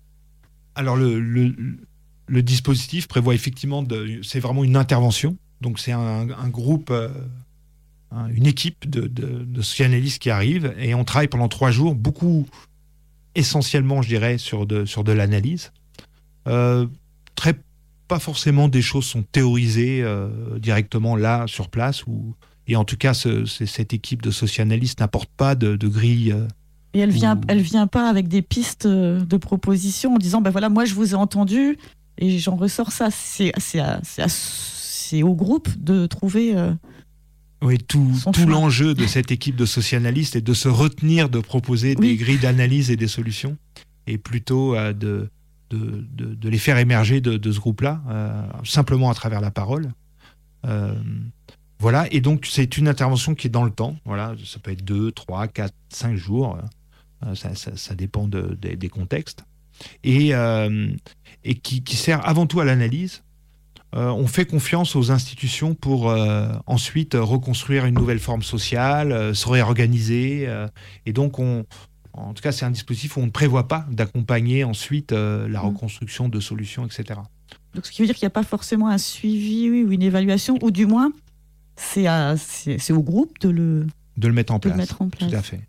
Alors, le, le, le dispositif prévoit effectivement, de, c'est vraiment une intervention. Donc, c'est un, un groupe, euh, un, une équipe de, de, de socio-analystes qui arrive et on travaille pendant trois jours, beaucoup, essentiellement, je dirais, sur de, sur de l'analyse. Euh, très, pas forcément des choses sont théorisées euh, directement là, sur place, ou... Et en tout cas, ce, ce, cette équipe de socio-analystes n'apporte pas de, de grille. Euh, et elle vient, ou... elle vient pas avec des pistes de propositions en disant, ben voilà, moi je vous ai entendu et j'en ressors ça. C'est, c'est, à, c'est, à, c'est au groupe de trouver. Euh, oui, tout, tout chemin. L'enjeu de cette équipe de socio-analystes est de se retenir de proposer oui. des grilles d'analyse et des solutions, et plutôt euh, de, de, de, de les faire émerger de, de ce groupe-là, euh, simplement à travers la parole. Euh, Voilà, et donc c'est une intervention qui est dans le temps. Voilà, ça peut être deux, trois, quatre, cinq jours. Euh, ça, ça, ça dépend de, de, des contextes. Et, euh, et qui, qui sert avant tout à l'analyse. Euh, on fait confiance aux institutions pour euh, ensuite reconstruire une nouvelle forme sociale, euh, se réorganiser. Euh, et donc, on, en tout cas, c'est un dispositif où on ne prévoit pas d'accompagner ensuite euh, la reconstruction de solutions, et cetera. Donc, ce qui veut dire qu'il n'y a pas forcément un suivi oui, ou une évaluation, ou du moins... C'est, à, c'est, c'est au groupe de le, de le mettre en place. Le mettre en place. Tout à fait.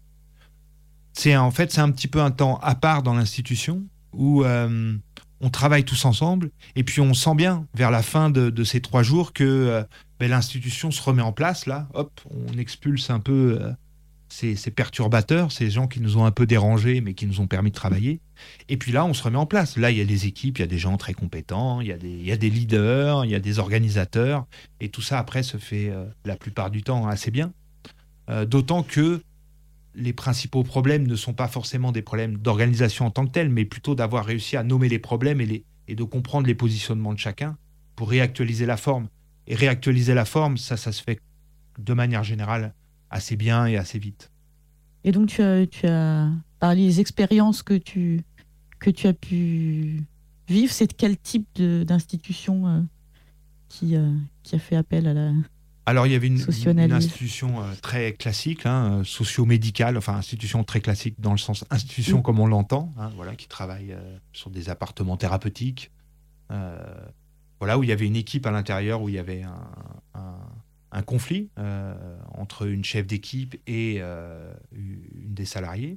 C'est, en fait, c'est un petit peu un temps à part dans l'institution où euh, on travaille tous ensemble et puis on sent bien vers la fin de, de ces trois jours que euh, ben, l'institution se remet en place. Là, hop, on expulse un peu euh, ces, ces perturbateurs, ces gens qui nous ont un peu dérangés mais qui nous ont permis de travailler. Et puis là, on se remet en place. Là, il y a des équipes, il y a des gens très compétents, il y a des, il y a des leaders, il y a des organisateurs. Et tout ça, après, se fait euh, la plupart du temps assez bien. Euh, d'autant que les principaux problèmes ne sont pas forcément des problèmes d'organisation en tant que tels, mais plutôt d'avoir réussi à nommer les problèmes et, les, et de comprendre les positionnements de chacun pour réactualiser la forme. Et réactualiser la forme, ça, ça se fait de manière générale assez bien et assez vite. Et donc, tu as, tu as parlé des expériences que tu... que tu as pu vivre, c'est de quel type de, d'institution euh, qui, euh, qui a fait appel à la Alors, il y avait une, une institution euh, très classique, hein, socio-médicale, enfin, institution très classique dans le sens institution oui. comme on l'entend, hein, voilà, qui travaille euh, sur des appartements thérapeutiques, euh, voilà, où il y avait une équipe à l'intérieur, où il y avait un, un, un conflit euh, entre une chef d'équipe et euh, une des salariés.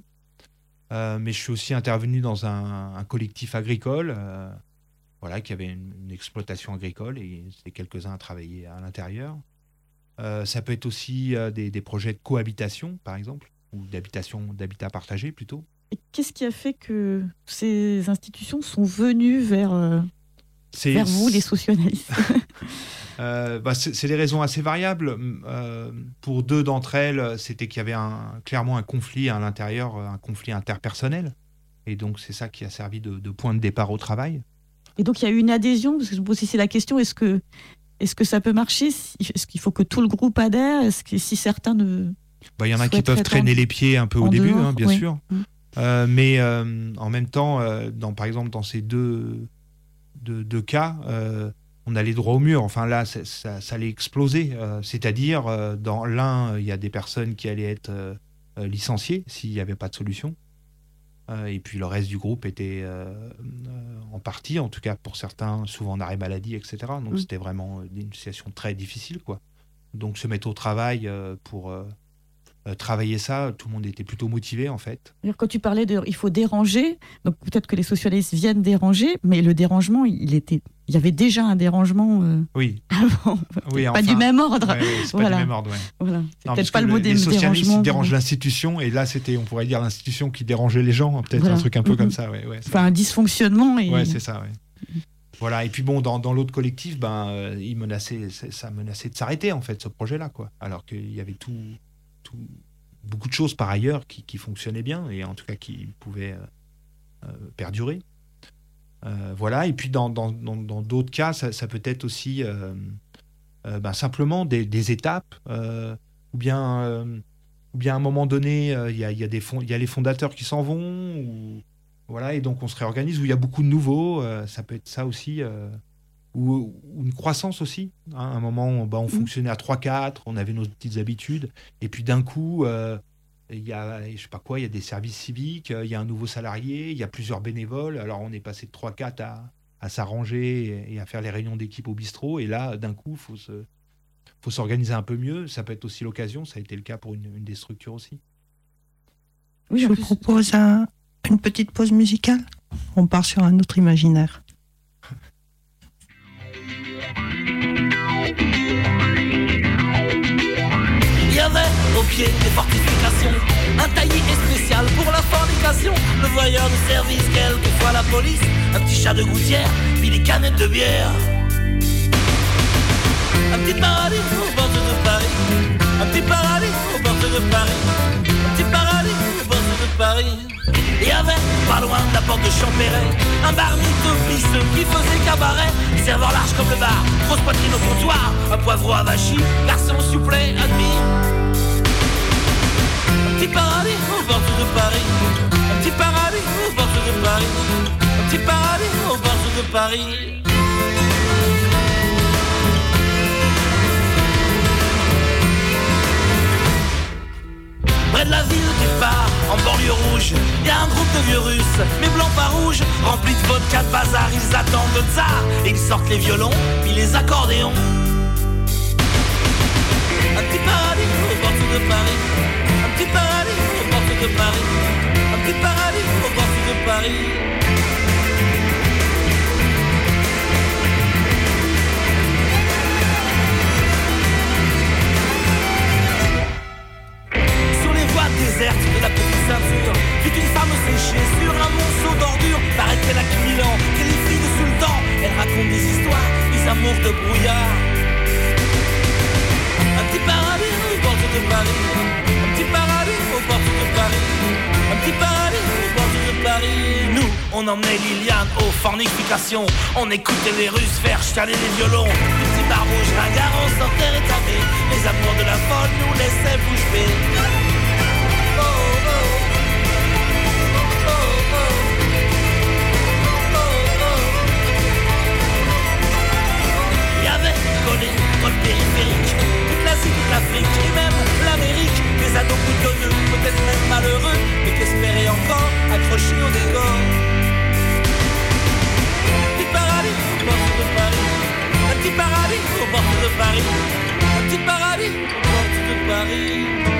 Euh, mais je suis aussi intervenu dans un, un collectif agricole euh, voilà, qui avait une, une exploitation agricole et c'était quelques-uns à travailler à l'intérieur. Euh, ça peut être aussi euh, des, des projets de cohabitation, par exemple, ou d'habitation, d'habitat partagé plutôt. Et qu'est-ce qui a fait que ces institutions sont venues vers, euh, vers vous, les socio-analystes ? Euh, bah, c'est, c'est des raisons assez variables. Euh, pour deux d'entre elles, c'était qu'il y avait un, clairement un conflit à l'intérieur, un conflit interpersonnel. Et donc, c'est ça qui a servi de, de point de départ au travail. Et donc, il y a eu une adhésion, parce que je me pose ici la question, est-ce que est-ce que ça peut marcher? Est-ce qu'il faut que tout le groupe adhère? Est-ce que si certains ne... Bah, il y en a qui peuvent traîner les pieds un peu au début, hein, bien oui. sûr. Mmh. Euh, mais euh, en même temps, euh, dans, par exemple, dans ces deux, deux, deux cas, euh, on allait droit au mur. Enfin là, ça, ça, ça allait exploser. Euh, c'est-à-dire, euh, dans l'un, il y a des personnes qui allaient être euh, licenciées s'il n'y avait pas de solution. Euh, et puis le reste du groupe était euh, euh, en partie, en tout cas pour certains, souvent en arrêt maladie, et cetera. Donc mmh. c'était vraiment une situation très difficile, quoi. Donc se mettre au travail euh, pour euh, euh, travailler ça, tout le monde était plutôt motivé en fait. Quand tu parlais de, il faut déranger, donc peut-être que les socialistes viennent déranger, mais le dérangement, il était, il y avait déjà un dérangement euh, oui. avant, oui, pas enfin, du même ordre. Ouais, ouais, c'est voilà. pas du même ordre, ouais. Voilà. C'est non, peut-être pas le mot le, des les socialistes dérangements. Ils dérangent l'institution, et là c'était, on pourrait dire l'institution qui dérangeait les gens, peut-être voilà. un truc un peu mmh. comme ça. Ouais, ouais, enfin un dysfonctionnement. Et... Ouais, c'est ça. Ouais. Voilà, et puis bon, dans, dans l'autre collectif, ben, euh, il menaçait, ça menaçait de s'arrêter, en fait, ce projet-là, quoi. Alors qu'il y avait tout, tout, beaucoup de choses par ailleurs qui, qui fonctionnaient bien, et en tout cas qui pouvaient euh, euh, perdurer. Euh, voilà, et puis dans, dans, dans, dans d'autres cas, ça, ça peut être aussi euh, euh, ben, simplement des, des étapes, euh, ou, bien, euh, ou bien à un moment donné, il euh, y, a, y, a des fond- y a les fondateurs qui s'en vont, ou... Voilà, et donc on se réorganise, où il y a beaucoup de nouveaux, euh, ça peut être ça aussi, euh, ou, ou une croissance aussi. Hein, à un moment, on, bah, on fonctionnait à trois quatre, on avait nos petites habitudes, et puis d'un coup, euh, il y a, je sais pas quoi, il y a des services civiques, il y a un nouveau salarié, il y a plusieurs bénévoles, alors on est passé de trois quatre à, à s'arranger et, et à faire les réunions d'équipe au bistrot, et là, d'un coup, il faut, se, faut s'organiser un peu mieux, ça peut être aussi l'occasion, ça a été le cas pour une, une des structures aussi. Oui, je vous propose un... une petite pause musicale. On part sur un autre imaginaire. Il y avait au pied des fortifications un taillis spécial pour la fornication. Le voyeur de service, quelquefois la police, un petit chat de gouttière, puis des canettes de bière. Un petit paradis au bord de Paris, un petit paradis au bord de Paris, un petit paradis au bord de Paris. Il y avait, pas loin de la porte de Champéret, un bar mytho qui faisait cabaret. Serveur large comme le bar, grosse poitrine au comptoir, un poivreau avachi, garçon souplet admis. Un petit paradis au bord de Paris, un petit paradis au bord de Paris, un petit paradis au bord de Paris. Près de la ville quelque part, en banlieue rouge, y a un groupe de vieux russes, mais blancs pas rouges, remplis de vodka de bazar, ils attendent le tsar, et ils sortent les violons, puis les accordéons. Un petit paradis au bord de Paris, un petit paradis au bord de Paris, un petit paradis au bord de Paris. Déserte de la petite ceinture, vit une femme séchée sur un monceau d'ordures. Paraît qu'elle a mille ans, qu'elle est fille de sultan. Elle raconte des histoires, des amours de brouillard. Un petit paradis au bord de Paris, un petit paradis au bord de Paris, un petit paradis au bord de Paris. Nous, on emmenait Liliane aux fornifications, on écoutait les Russes faire chialer les violons. Les petits barbouches ringards, on sortait rétabés, les amours de la folle nous laissaient bouche bée. Dans le périphérique, toute l'Asie, toute l'Afrique et même l'Amérique. Des ados boutonneux, peut-être même malheureux, mais qu'espérer encore accrochés au décor. Un petit paradis au bord de Paris, un petit paradis au bord de Paris, un petit paradis au bord de Paris.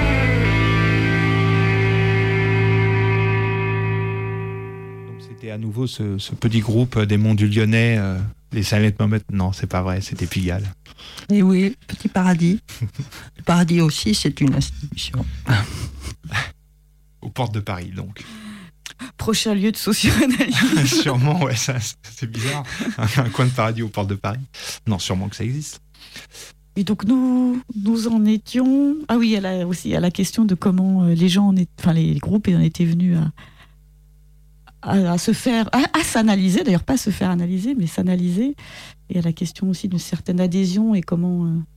Donc c'était à nouveau ce, ce petit groupe des Monts du Lyonnais. Euh... Les Silent Moments, non, c'est pas vrai, c'était Pigalle. Et oui, Petit Paradis. Le Paradis aussi, c'est une institution. Aux portes de Paris, donc. Prochain lieu de socio-analyse. Sûrement, ouais, ça, c'est bizarre. Un coin de paradis aux portes de Paris. Non, sûrement que ça existe. Et donc nous, nous en étions. Ah oui, il y a aussi à la question de comment les gens, en est... enfin les groupes en étaient venus à. à, à se faire, à, à s'analyser, d'ailleurs pas se faire analyser, mais s'analyser, et à la question aussi d'une certaine adhésion et comment... Euh...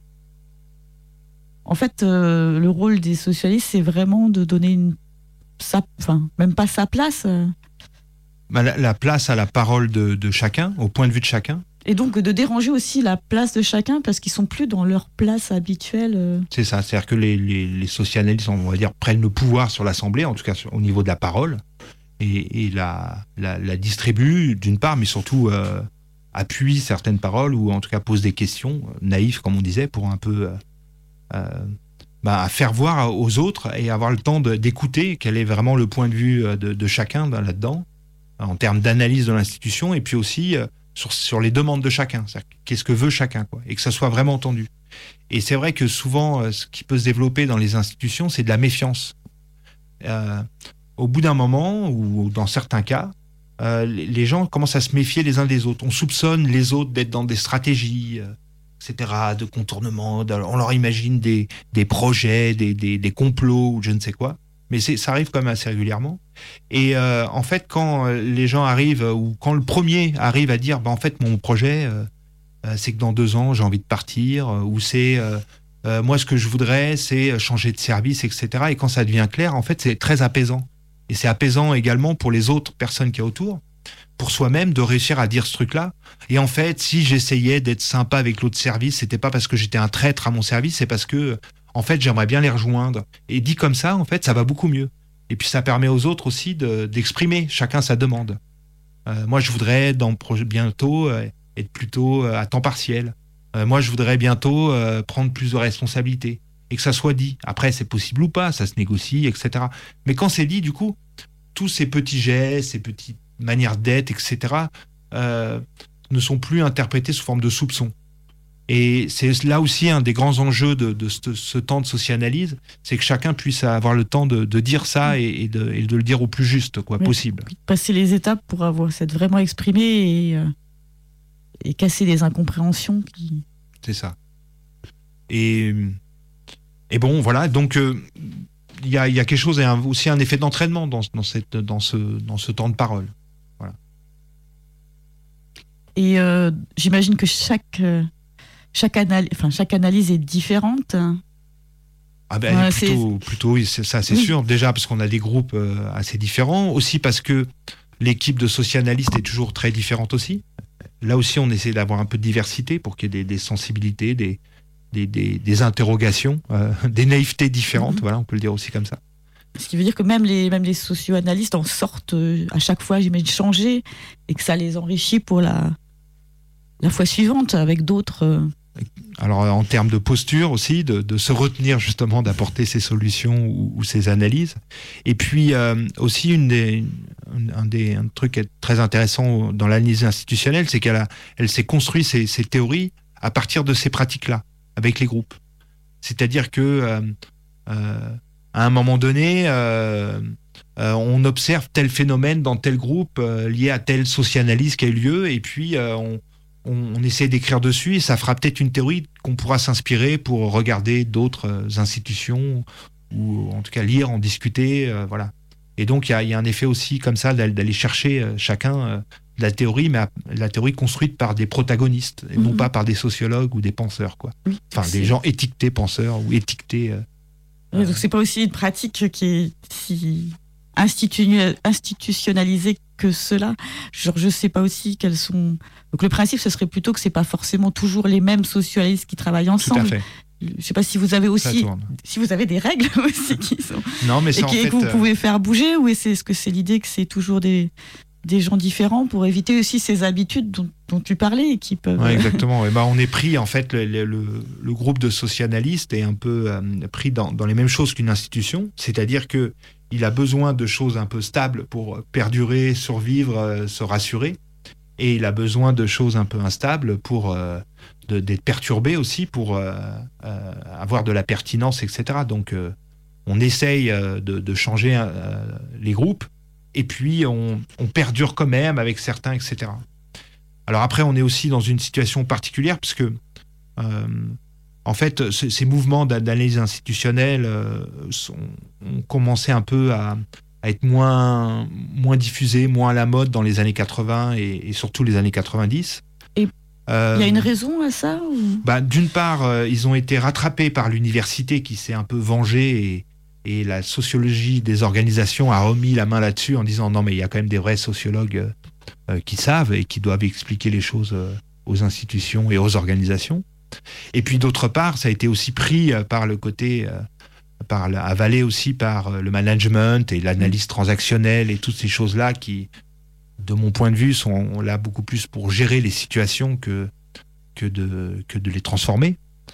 En fait, euh, le rôle des socialistes, c'est vraiment de donner une... Sa... Enfin, même pas sa place. Euh... Bah, la, la place à la parole de, de chacun, au point de vue de chacun. Et donc de déranger aussi la place de chacun parce qu'ils sont plus dans leur place habituelle. Euh... C'est ça, c'est-à-dire que les, les, les socialistes, on va dire, prennent le pouvoir sur l'Assemblée, en tout cas au niveau de la parole, et, et la, la, la distribuent d'une part, mais surtout euh, appuient certaines paroles ou en tout cas posent des questions euh, naïves, comme on disait, pour un peu euh, euh, bah, faire voir aux autres et avoir le temps de, d'écouter quel est vraiment le point de vue de, de chacun là-dedans, en termes d'analyse de l'institution, et puis aussi euh, sur, sur les demandes de chacun, c'est-à-dire qu'est-ce que veut chacun, quoi, et que ça soit vraiment entendu. Et c'est vrai que souvent, euh, ce qui peut se développer dans les institutions, c'est de la méfiance. Euh, au bout d'un moment, ou dans certains cas, euh, les gens commencent à se méfier les uns des autres. On soupçonne les autres d'être dans des stratégies, euh, et cetera, de contournement. De, on leur imagine des, des projets, des, des, des complots ou je ne sais quoi. Mais c'est, ça arrive quand même assez régulièrement. Et euh, en fait, quand les gens arrivent, ou quand le premier arrive à dire, bah, en fait, mon projet, euh, euh, c'est que dans deux ans, j'ai envie de partir, euh, ou c'est, euh, euh, moi, ce que je voudrais, c'est changer de service, et cetera. Et quand ça devient clair, en fait, c'est très apaisant. Et c'est apaisant également pour les autres personnes qui y a autour, pour soi-même, de réussir à dire ce truc-là. Et en fait, si j'essayais d'être sympa avec l'autre service, c'était pas parce que j'étais un traître à mon service, c'est parce que, en fait, j'aimerais bien les rejoindre. Et dit comme ça, en fait, ça va beaucoup mieux. Et puis, ça permet aux autres aussi de, d'exprimer chacun sa demande. Euh, moi, je voudrais, dans projet, bientôt, euh, être plutôt euh, à temps partiel. Euh, moi, je voudrais bientôt euh, prendre plus de responsabilités. Et que ça soit dit. Après, c'est possible ou pas, ça se négocie, et cetera. Mais quand c'est dit, du coup, tous ces petits gestes, ces petites manières d'être, et cetera, euh, ne sont plus interprétés sous forme de soupçons. Et c'est là aussi un des grands enjeux de, de ce, ce temps de socianalyse, c'est que chacun puisse avoir le temps de, de dire ça et, et, de, et de le dire au plus juste, quoi, oui, possible. Passer les étapes pour avoir s'être vraiment exprimé et, euh, et casser les incompréhensions. Qui... C'est ça. Et... Et bon, voilà, donc il euh, y, a, y a quelque chose, et un, aussi un effet d'entraînement dans, dans, cette, dans, ce, dans ce temps de parole. Voilà. Et euh, j'imagine que chaque, euh, chaque, anal- enfin, chaque analyse est différente. Ah ben, euh, plutôt, plutôt, oui, c'est, ça c'est oui. sûr. Déjà parce qu'on a des groupes euh, assez différents. Aussi parce que l'équipe de socianalystes est toujours très différente aussi. Là aussi, on essaie d'avoir un peu de diversité pour qu'il y ait des, des sensibilités, des... Des, des, des interrogations, euh, des naïvetés différentes, mmh. voilà, on peut le dire aussi comme ça. Ce qui veut dire que même les, même les socio-analystes en sortent euh, à chaque fois, j'imagine, changer, et que ça les enrichit pour la, la fois suivante avec d'autres. Euh... Alors en termes de posture aussi, de, de se retenir justement d'apporter ces solutions ou, ou ces analyses. Et puis euh, aussi une des, un, des, un truc qui est très intéressant dans l'analyse institutionnelle, c'est qu'elle a, elle s'est construite ces, ces théories à partir de ces pratiques-là, avec les groupes. C'est-à-dire que euh, euh, à un moment donné, euh, euh, on observe tel phénomène dans tel groupe euh, lié à telle socianalyse qui a eu lieu, et puis euh, on, on, on essaie d'écrire dessus, et ça fera peut-être une théorie qu'on pourra s'inspirer pour regarder d'autres institutions, ou en tout cas lire, en discuter, euh, voilà. Et donc il y, y a un effet aussi comme ça d'aller, d'aller chercher euh, chacun euh, la théorie, mais la théorie construite par des protagonistes, et mmh. non pas par des sociologues ou des penseurs, quoi. Oui, enfin, c'est... des gens étiquetés penseurs ou étiquetés. Euh, oui, donc c'est pas aussi une pratique qui est si institu- institutionnalisée que cela. Genre, je sais pas aussi quels sont. Donc le principe, ce serait plutôt que c'est pas forcément toujours les mêmes socialistes qui travaillent ensemble. Tout à fait. Je sais pas si vous avez aussi, si vous avez des règles aussi qui sont. Non, mais et, qui, en fait, et que vous euh... pouvez faire bouger, ou est-ce, est-ce que c'est l'idée que c'est toujours des des gens différents pour éviter aussi ces habitudes dont, dont tu parlais et qui peuvent... Ouais, exactement. Et ben, on est pris, en fait, le, le, le groupe de socianalystes est un peu euh, pris dans, dans les mêmes choses qu'une institution, c'est-à-dire que il a besoin de choses un peu stables pour perdurer, survivre, euh, se rassurer, et il a besoin de choses un peu instables pour euh, de, d'être perturbé aussi, pour euh, euh, avoir de la pertinence, et cetera. Donc, euh, on essaye euh, de, de changer euh, les groupes, et puis on, on perdure quand même avec certains, et cetera. Alors après, on est aussi dans une situation particulière, parce que, euh, en fait, c- ces mouvements d'analyse institutionnelle euh, sont, ont commencé un peu à, à être moins, moins diffusé, moins à la mode dans les années quatre-vingts et, et surtout les années quatre-vingt-dix. Et il euh, y a une raison à ça ou... bah, d'une part, euh, ils ont été rattrapés par l'université qui s'est un peu vengée et, et la sociologie des organisations a remis la main là-dessus en disant non mais il y a quand même des vrais sociologues euh, qui savent et qui doivent expliquer les choses euh, aux institutions et aux organisations. Et puis d'autre part, ça a été aussi pris euh, par le côté... Euh, par la, avalé aussi par le management et l'analyse transactionnelle et toutes ces choses-là qui, de mon point de vue, sont là beaucoup plus pour gérer les situations que, que, de, que de les transformer.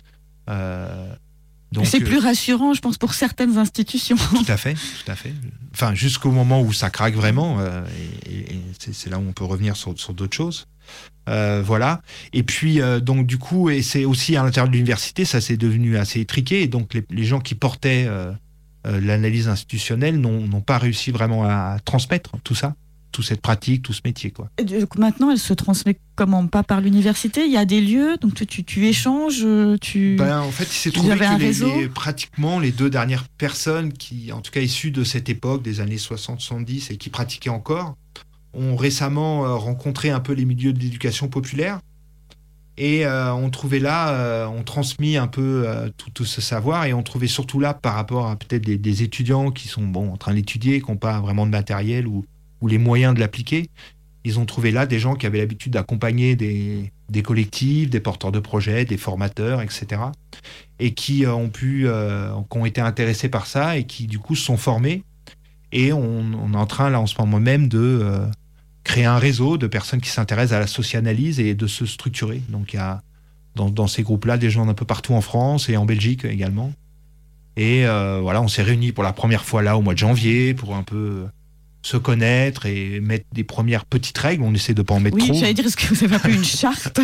Euh, donc, c'est plus rassurant, je pense, pour certaines institutions. Tout à fait, tout à fait. Enfin, jusqu'au moment où ça craque vraiment, euh, et, et c'est, c'est là où on peut revenir sur, sur d'autres choses. Euh, voilà. Et puis, euh, donc, du coup, et c'est aussi à l'intérieur de l'université, ça s'est devenu assez étriqué. Et donc, les, les gens qui portaient euh, euh, l'analyse institutionnelle n'ont, n'ont pas réussi vraiment à transmettre tout ça, toute cette pratique, tout ce métier, quoi. Et donc, maintenant, elle se transmet comment? Pas par l'université? Il y a des lieux, donc tu, tu, tu échanges, tu... Ben, en fait, il s'est trouvé que les, les, pratiquement les deux dernières personnes qui, en tout cas issues de cette époque, des années soixante soixante-dix, et qui pratiquaient encore, ont récemment euh, rencontré un peu les milieux de l'éducation populaire et euh, ont trouvé là, euh, ont transmis un peu euh, tout, tout ce savoir et ont trouvé surtout là par rapport à peut-être des, des étudiants qui sont bon, en train d'étudier, qui n'ont pas vraiment de matériel ou, ou les moyens de l'appliquer. Ils ont trouvé là des gens qui avaient l'habitude d'accompagner des, des collectifs, des porteurs de projets, des formateurs, et cetera. Et qui euh, ont pu, euh, qui ont été intéressés par ça et qui du coup se sont formés. Et on, on est en train là en ce moment même de euh, créer un réseau de personnes qui s'intéressent à la socianalyse et de se structurer. Donc il y a dans, dans ces groupes-là des gens d'un peu partout en France et en Belgique également. Et euh, voilà, on s'est réunis pour la première fois là au mois de janvier pour un peu se connaître et mettre des premières petites règles. On essaie de pas en mettre oui, trop. Oui, j'allais dire, est-ce que vous avez un peu une charte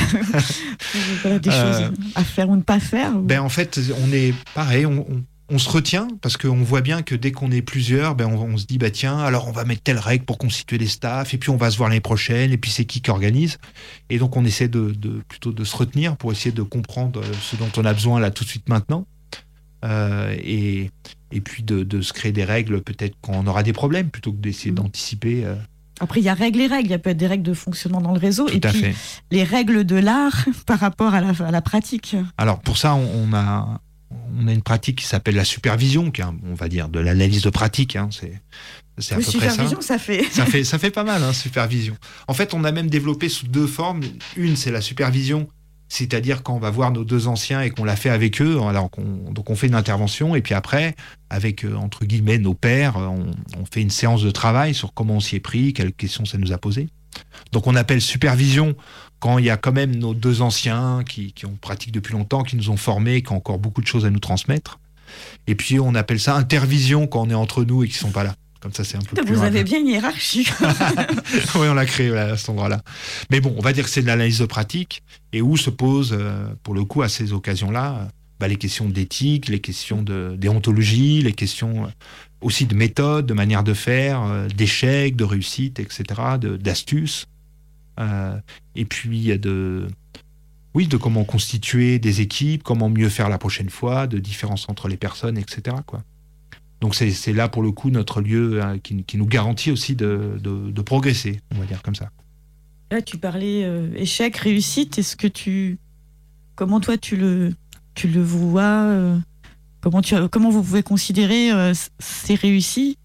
voilà, des euh, choses à faire ou ne pas faire ou... Ben en fait, on est pareil, on, on On se retient parce qu'on voit bien que dès qu'on est plusieurs, ben on, on se dit bah tiens, alors on va mettre telle règle pour constituer des staffs et puis on va se voir l'année prochaine et puis c'est qui qui organise. Et donc on essaie de, de plutôt de se retenir pour essayer de comprendre ce dont on a besoin là tout de suite maintenant euh, et et puis de, de se créer des règles peut-être quand on aura des problèmes plutôt que d'essayer mmh. d'anticiper. Euh... Après il y a règles et règles, il y a peut-être des règles de fonctionnement dans le réseau tout et à puis fait. Les règles de l'art par rapport à la, à la pratique. Alors pour ça on, on a On a une pratique qui s'appelle la supervision, qui est, on va dire, de l'analyse de pratique. Hein, c'est, c'est à oui, peu près ça. Supervision, ça fait... ça fait. Ça fait pas mal, hein, supervision. En fait, on a même développé sous deux formes. Une, c'est la supervision, c'est-à-dire quand on va voir nos deux anciens et qu'on l'a fait avec eux, alors qu'on, donc on fait une intervention, et puis après, avec, euh, entre guillemets, nos pairs, on, on fait une séance de travail sur comment on s'y est pris, quelles questions ça nous a posées. Donc on appelle supervision quand il y a quand même nos deux anciens qui, qui ont pratiqué depuis longtemps, qui nous ont formés, qui ont encore beaucoup de choses à nous transmettre. Et puis on appelle ça intervision quand on est entre nous et qu'ils ne sont pas là. Comme ça, c'est un peu Vous plus avez rapide. bien une hiérarchie. Oui, on l'a créé là, à cet endroit-là. Mais bon, on va dire que c'est de l'analyse de pratique et où se posent, euh, pour le coup, à ces occasions-là, euh, bah, les questions d'éthique, les questions de déontologie, les questions euh, aussi de méthode, de manière de faire, euh, d'échecs, de réussite, et cetera, de, d'astuces. Euh, et puis de, oui, de comment constituer des équipes, comment mieux faire la prochaine fois, de différence entre les personnes, et cetera, quoi. Donc c'est, c'est là pour le coup notre lieu hein, qui, qui nous garantit aussi de, de, de progresser, on va dire comme ça. Là tu parlais euh, échec, réussite, est-ce que tu... Comment toi tu le, tu le vois euh, comment, tu, comment vous pouvez considérer euh, ces réussis?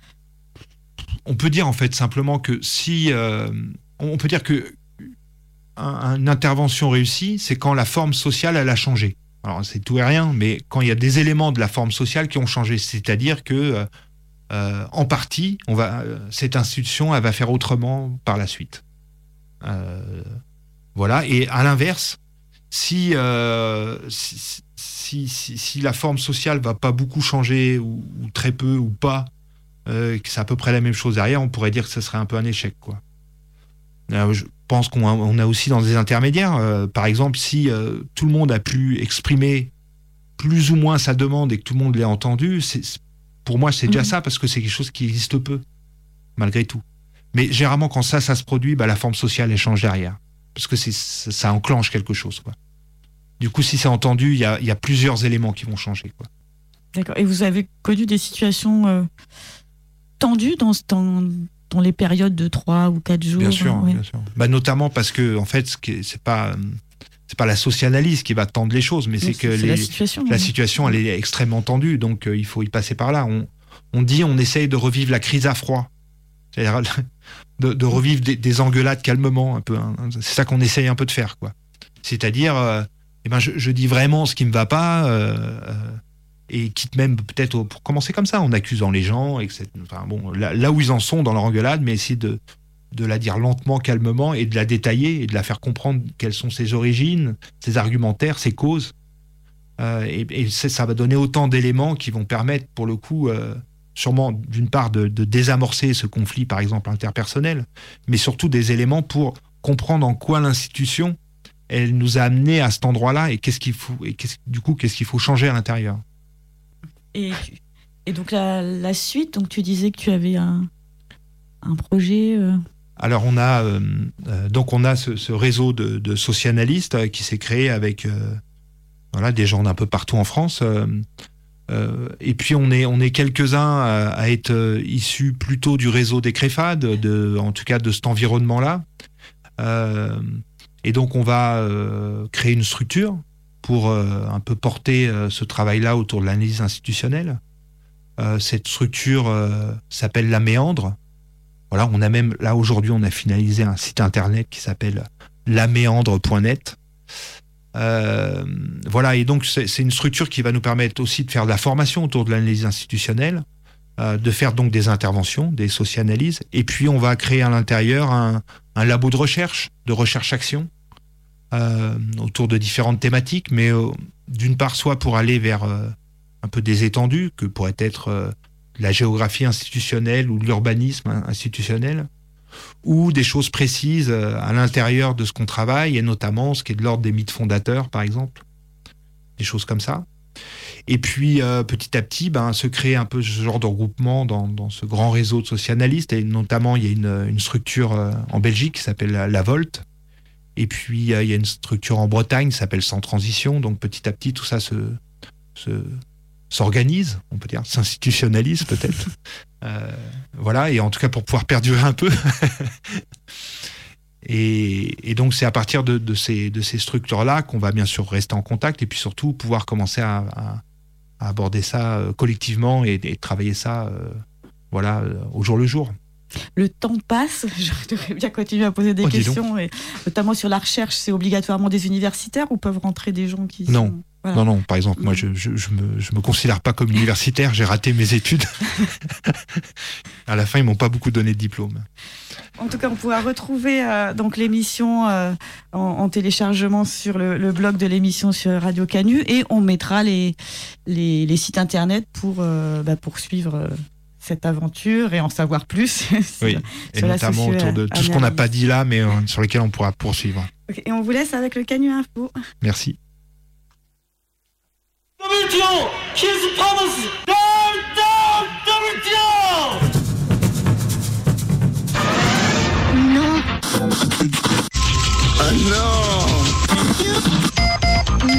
On peut dire en fait simplement que si... Euh, on peut dire que un, une intervention réussie, c'est quand la forme sociale elle a changé. Alors c'est tout et rien, mais quand il y a des éléments de la forme sociale qui ont changé, c'est-à-dire que euh, en partie, on va, cette institution elle va faire autrement par la suite. Euh, voilà. Et à l'inverse, si, euh, si, si, si, si la forme sociale va pas beaucoup changer ou, ou très peu ou pas, euh, que c'est à peu près la même chose derrière, on pourrait dire que ce serait un peu un échec, quoi. Euh, je pense qu'on a, on a aussi dans des intermédiaires, euh, par exemple, si euh, tout le monde a pu exprimer plus ou moins sa demande et que tout le monde l'ait entendu, c'est, pour moi, c'est déjà mmh. ça, parce que c'est quelque chose qui existe peu, malgré tout. Mais généralement, quand ça, ça se produit, bah, la forme sociale, elle change derrière, parce que c'est, ça, ça enclenche quelque chose, quoi. Du coup, si c'est entendu, il y a, y a plusieurs éléments qui vont changer, quoi. D'accord. Et vous avez connu des situations euh, tendu dans, dans, dans les périodes de trois ou quatre jours. Bien sûr, ouais. bien sûr. Bah, notamment parce que, en fait, ce qui est, c'est pas, c'est pas la socianalyse qui va tendre les choses, mais c'est, c'est que c'est les, la situation. la ouais. situation, elle est extrêmement tendue, donc euh, il faut y passer par là. On, on dit, on essaye de revivre la crise à froid. C'est-à-dire de, de revivre des, des engueulades calmement, un peu. Hein. C'est ça qu'on essaye un peu de faire, quoi. C'est-à-dire, euh, eh ben, je, je dis vraiment ce qui me va pas, euh, euh, et quitte même peut-être au, pour commencer comme ça, en accusant les gens, et cetera. Enfin, bon, là, là où ils en sont dans leur engueulade, mais essayer de, de la dire lentement, calmement, et de la détailler, et de la faire comprendre quelles sont ses origines, ses argumentaires, ses causes. Euh, et et ça va donner autant d'éléments qui vont permettre, pour le coup, euh, sûrement d'une part de, de désamorcer ce conflit, par exemple interpersonnel, mais surtout des éléments pour comprendre en quoi l'institution, elle nous a amenés à cet endroit-là, et qu'est-ce qu'il faut, et qu'est-ce, du coup, qu'est-ce qu'il faut changer à l'intérieur. Et, et donc la, la suite, donc tu disais que tu avais un, un projet. Euh... Alors on a euh, euh, donc on a ce, ce réseau de, de socianalystes euh, qui s'est créé avec euh, voilà des gens d'un peu partout en France. Euh, euh, et puis on est on est quelques-uns à, à être euh, issus plutôt du réseau des Créfades, de en tout cas de cet environnement-là. Euh, et donc on va euh, créer une structure pour euh, un peu porter euh, ce travail-là autour de l'analyse institutionnelle. Euh, cette structure euh, s'appelle La Méandre. Voilà, on a même, là aujourd'hui, on a finalisé un site internet qui s'appelle la méandre point net. Euh, voilà, et donc c'est, c'est une structure qui va nous permettre aussi de faire de la formation autour de l'analyse institutionnelle, euh, de faire donc des interventions, des socio-analyses, et puis on va créer à l'intérieur un, un labo de recherche, de recherche-action, euh, autour de différentes thématiques, mais euh, d'une part, soit pour aller vers euh, un peu des étendues, que pourrait être euh, la géographie institutionnelle ou l'urbanisme institutionnel, ou des choses précises euh, à l'intérieur de ce qu'on travaille, et notamment ce qui est de l'ordre des mythes fondateurs, par exemple, des choses comme ça. Et puis, euh, petit à petit, ben, se créer un peu ce genre de regroupement dans, dans ce grand réseau de socio-analystes, et notamment, il y a une, une structure euh, en Belgique qui s'appelle la, la Volt, et puis euh, il y a une structure en Bretagne qui s'appelle Sans Transition, donc petit à petit, tout ça se... se s'organise, on peut dire, s'institutionnalise peut-être. Euh, voilà, et en tout cas pour pouvoir perdurer un peu. et, et donc c'est à partir de, de, ces, de ces structures-là qu'on va bien sûr rester en contact, et puis surtout pouvoir commencer à, à, à aborder ça euh, collectivement, et, et travailler ça euh, voilà, euh, au jour le jour. Le temps passe, je devrais bien continuer à poser des oh, questions, et notamment sur la recherche, c'est obligatoirement des universitaires ou peuvent rentrer des gens qui non. sont... Voilà. Non, non, par exemple, moi, je, je, je, me, je me considère pas comme universitaire, j'ai raté mes études. À la fin, ils m'ont pas beaucoup donné de diplôme. En tout cas, on pourra retrouver euh, donc l'émission euh, en, en téléchargement sur le, le blog de l'émission sur Radio Canu, et on mettra les, les, les sites internet pour euh, bah, poursuivre euh, cette aventure et en savoir plus. sur, oui, et notamment autour de tout ce qu'on n'a pas dit là, mais euh, sur lesquels on pourra poursuivre. Okay, et on vous laisse avec le Canu Info. Merci. Community, here's the promise.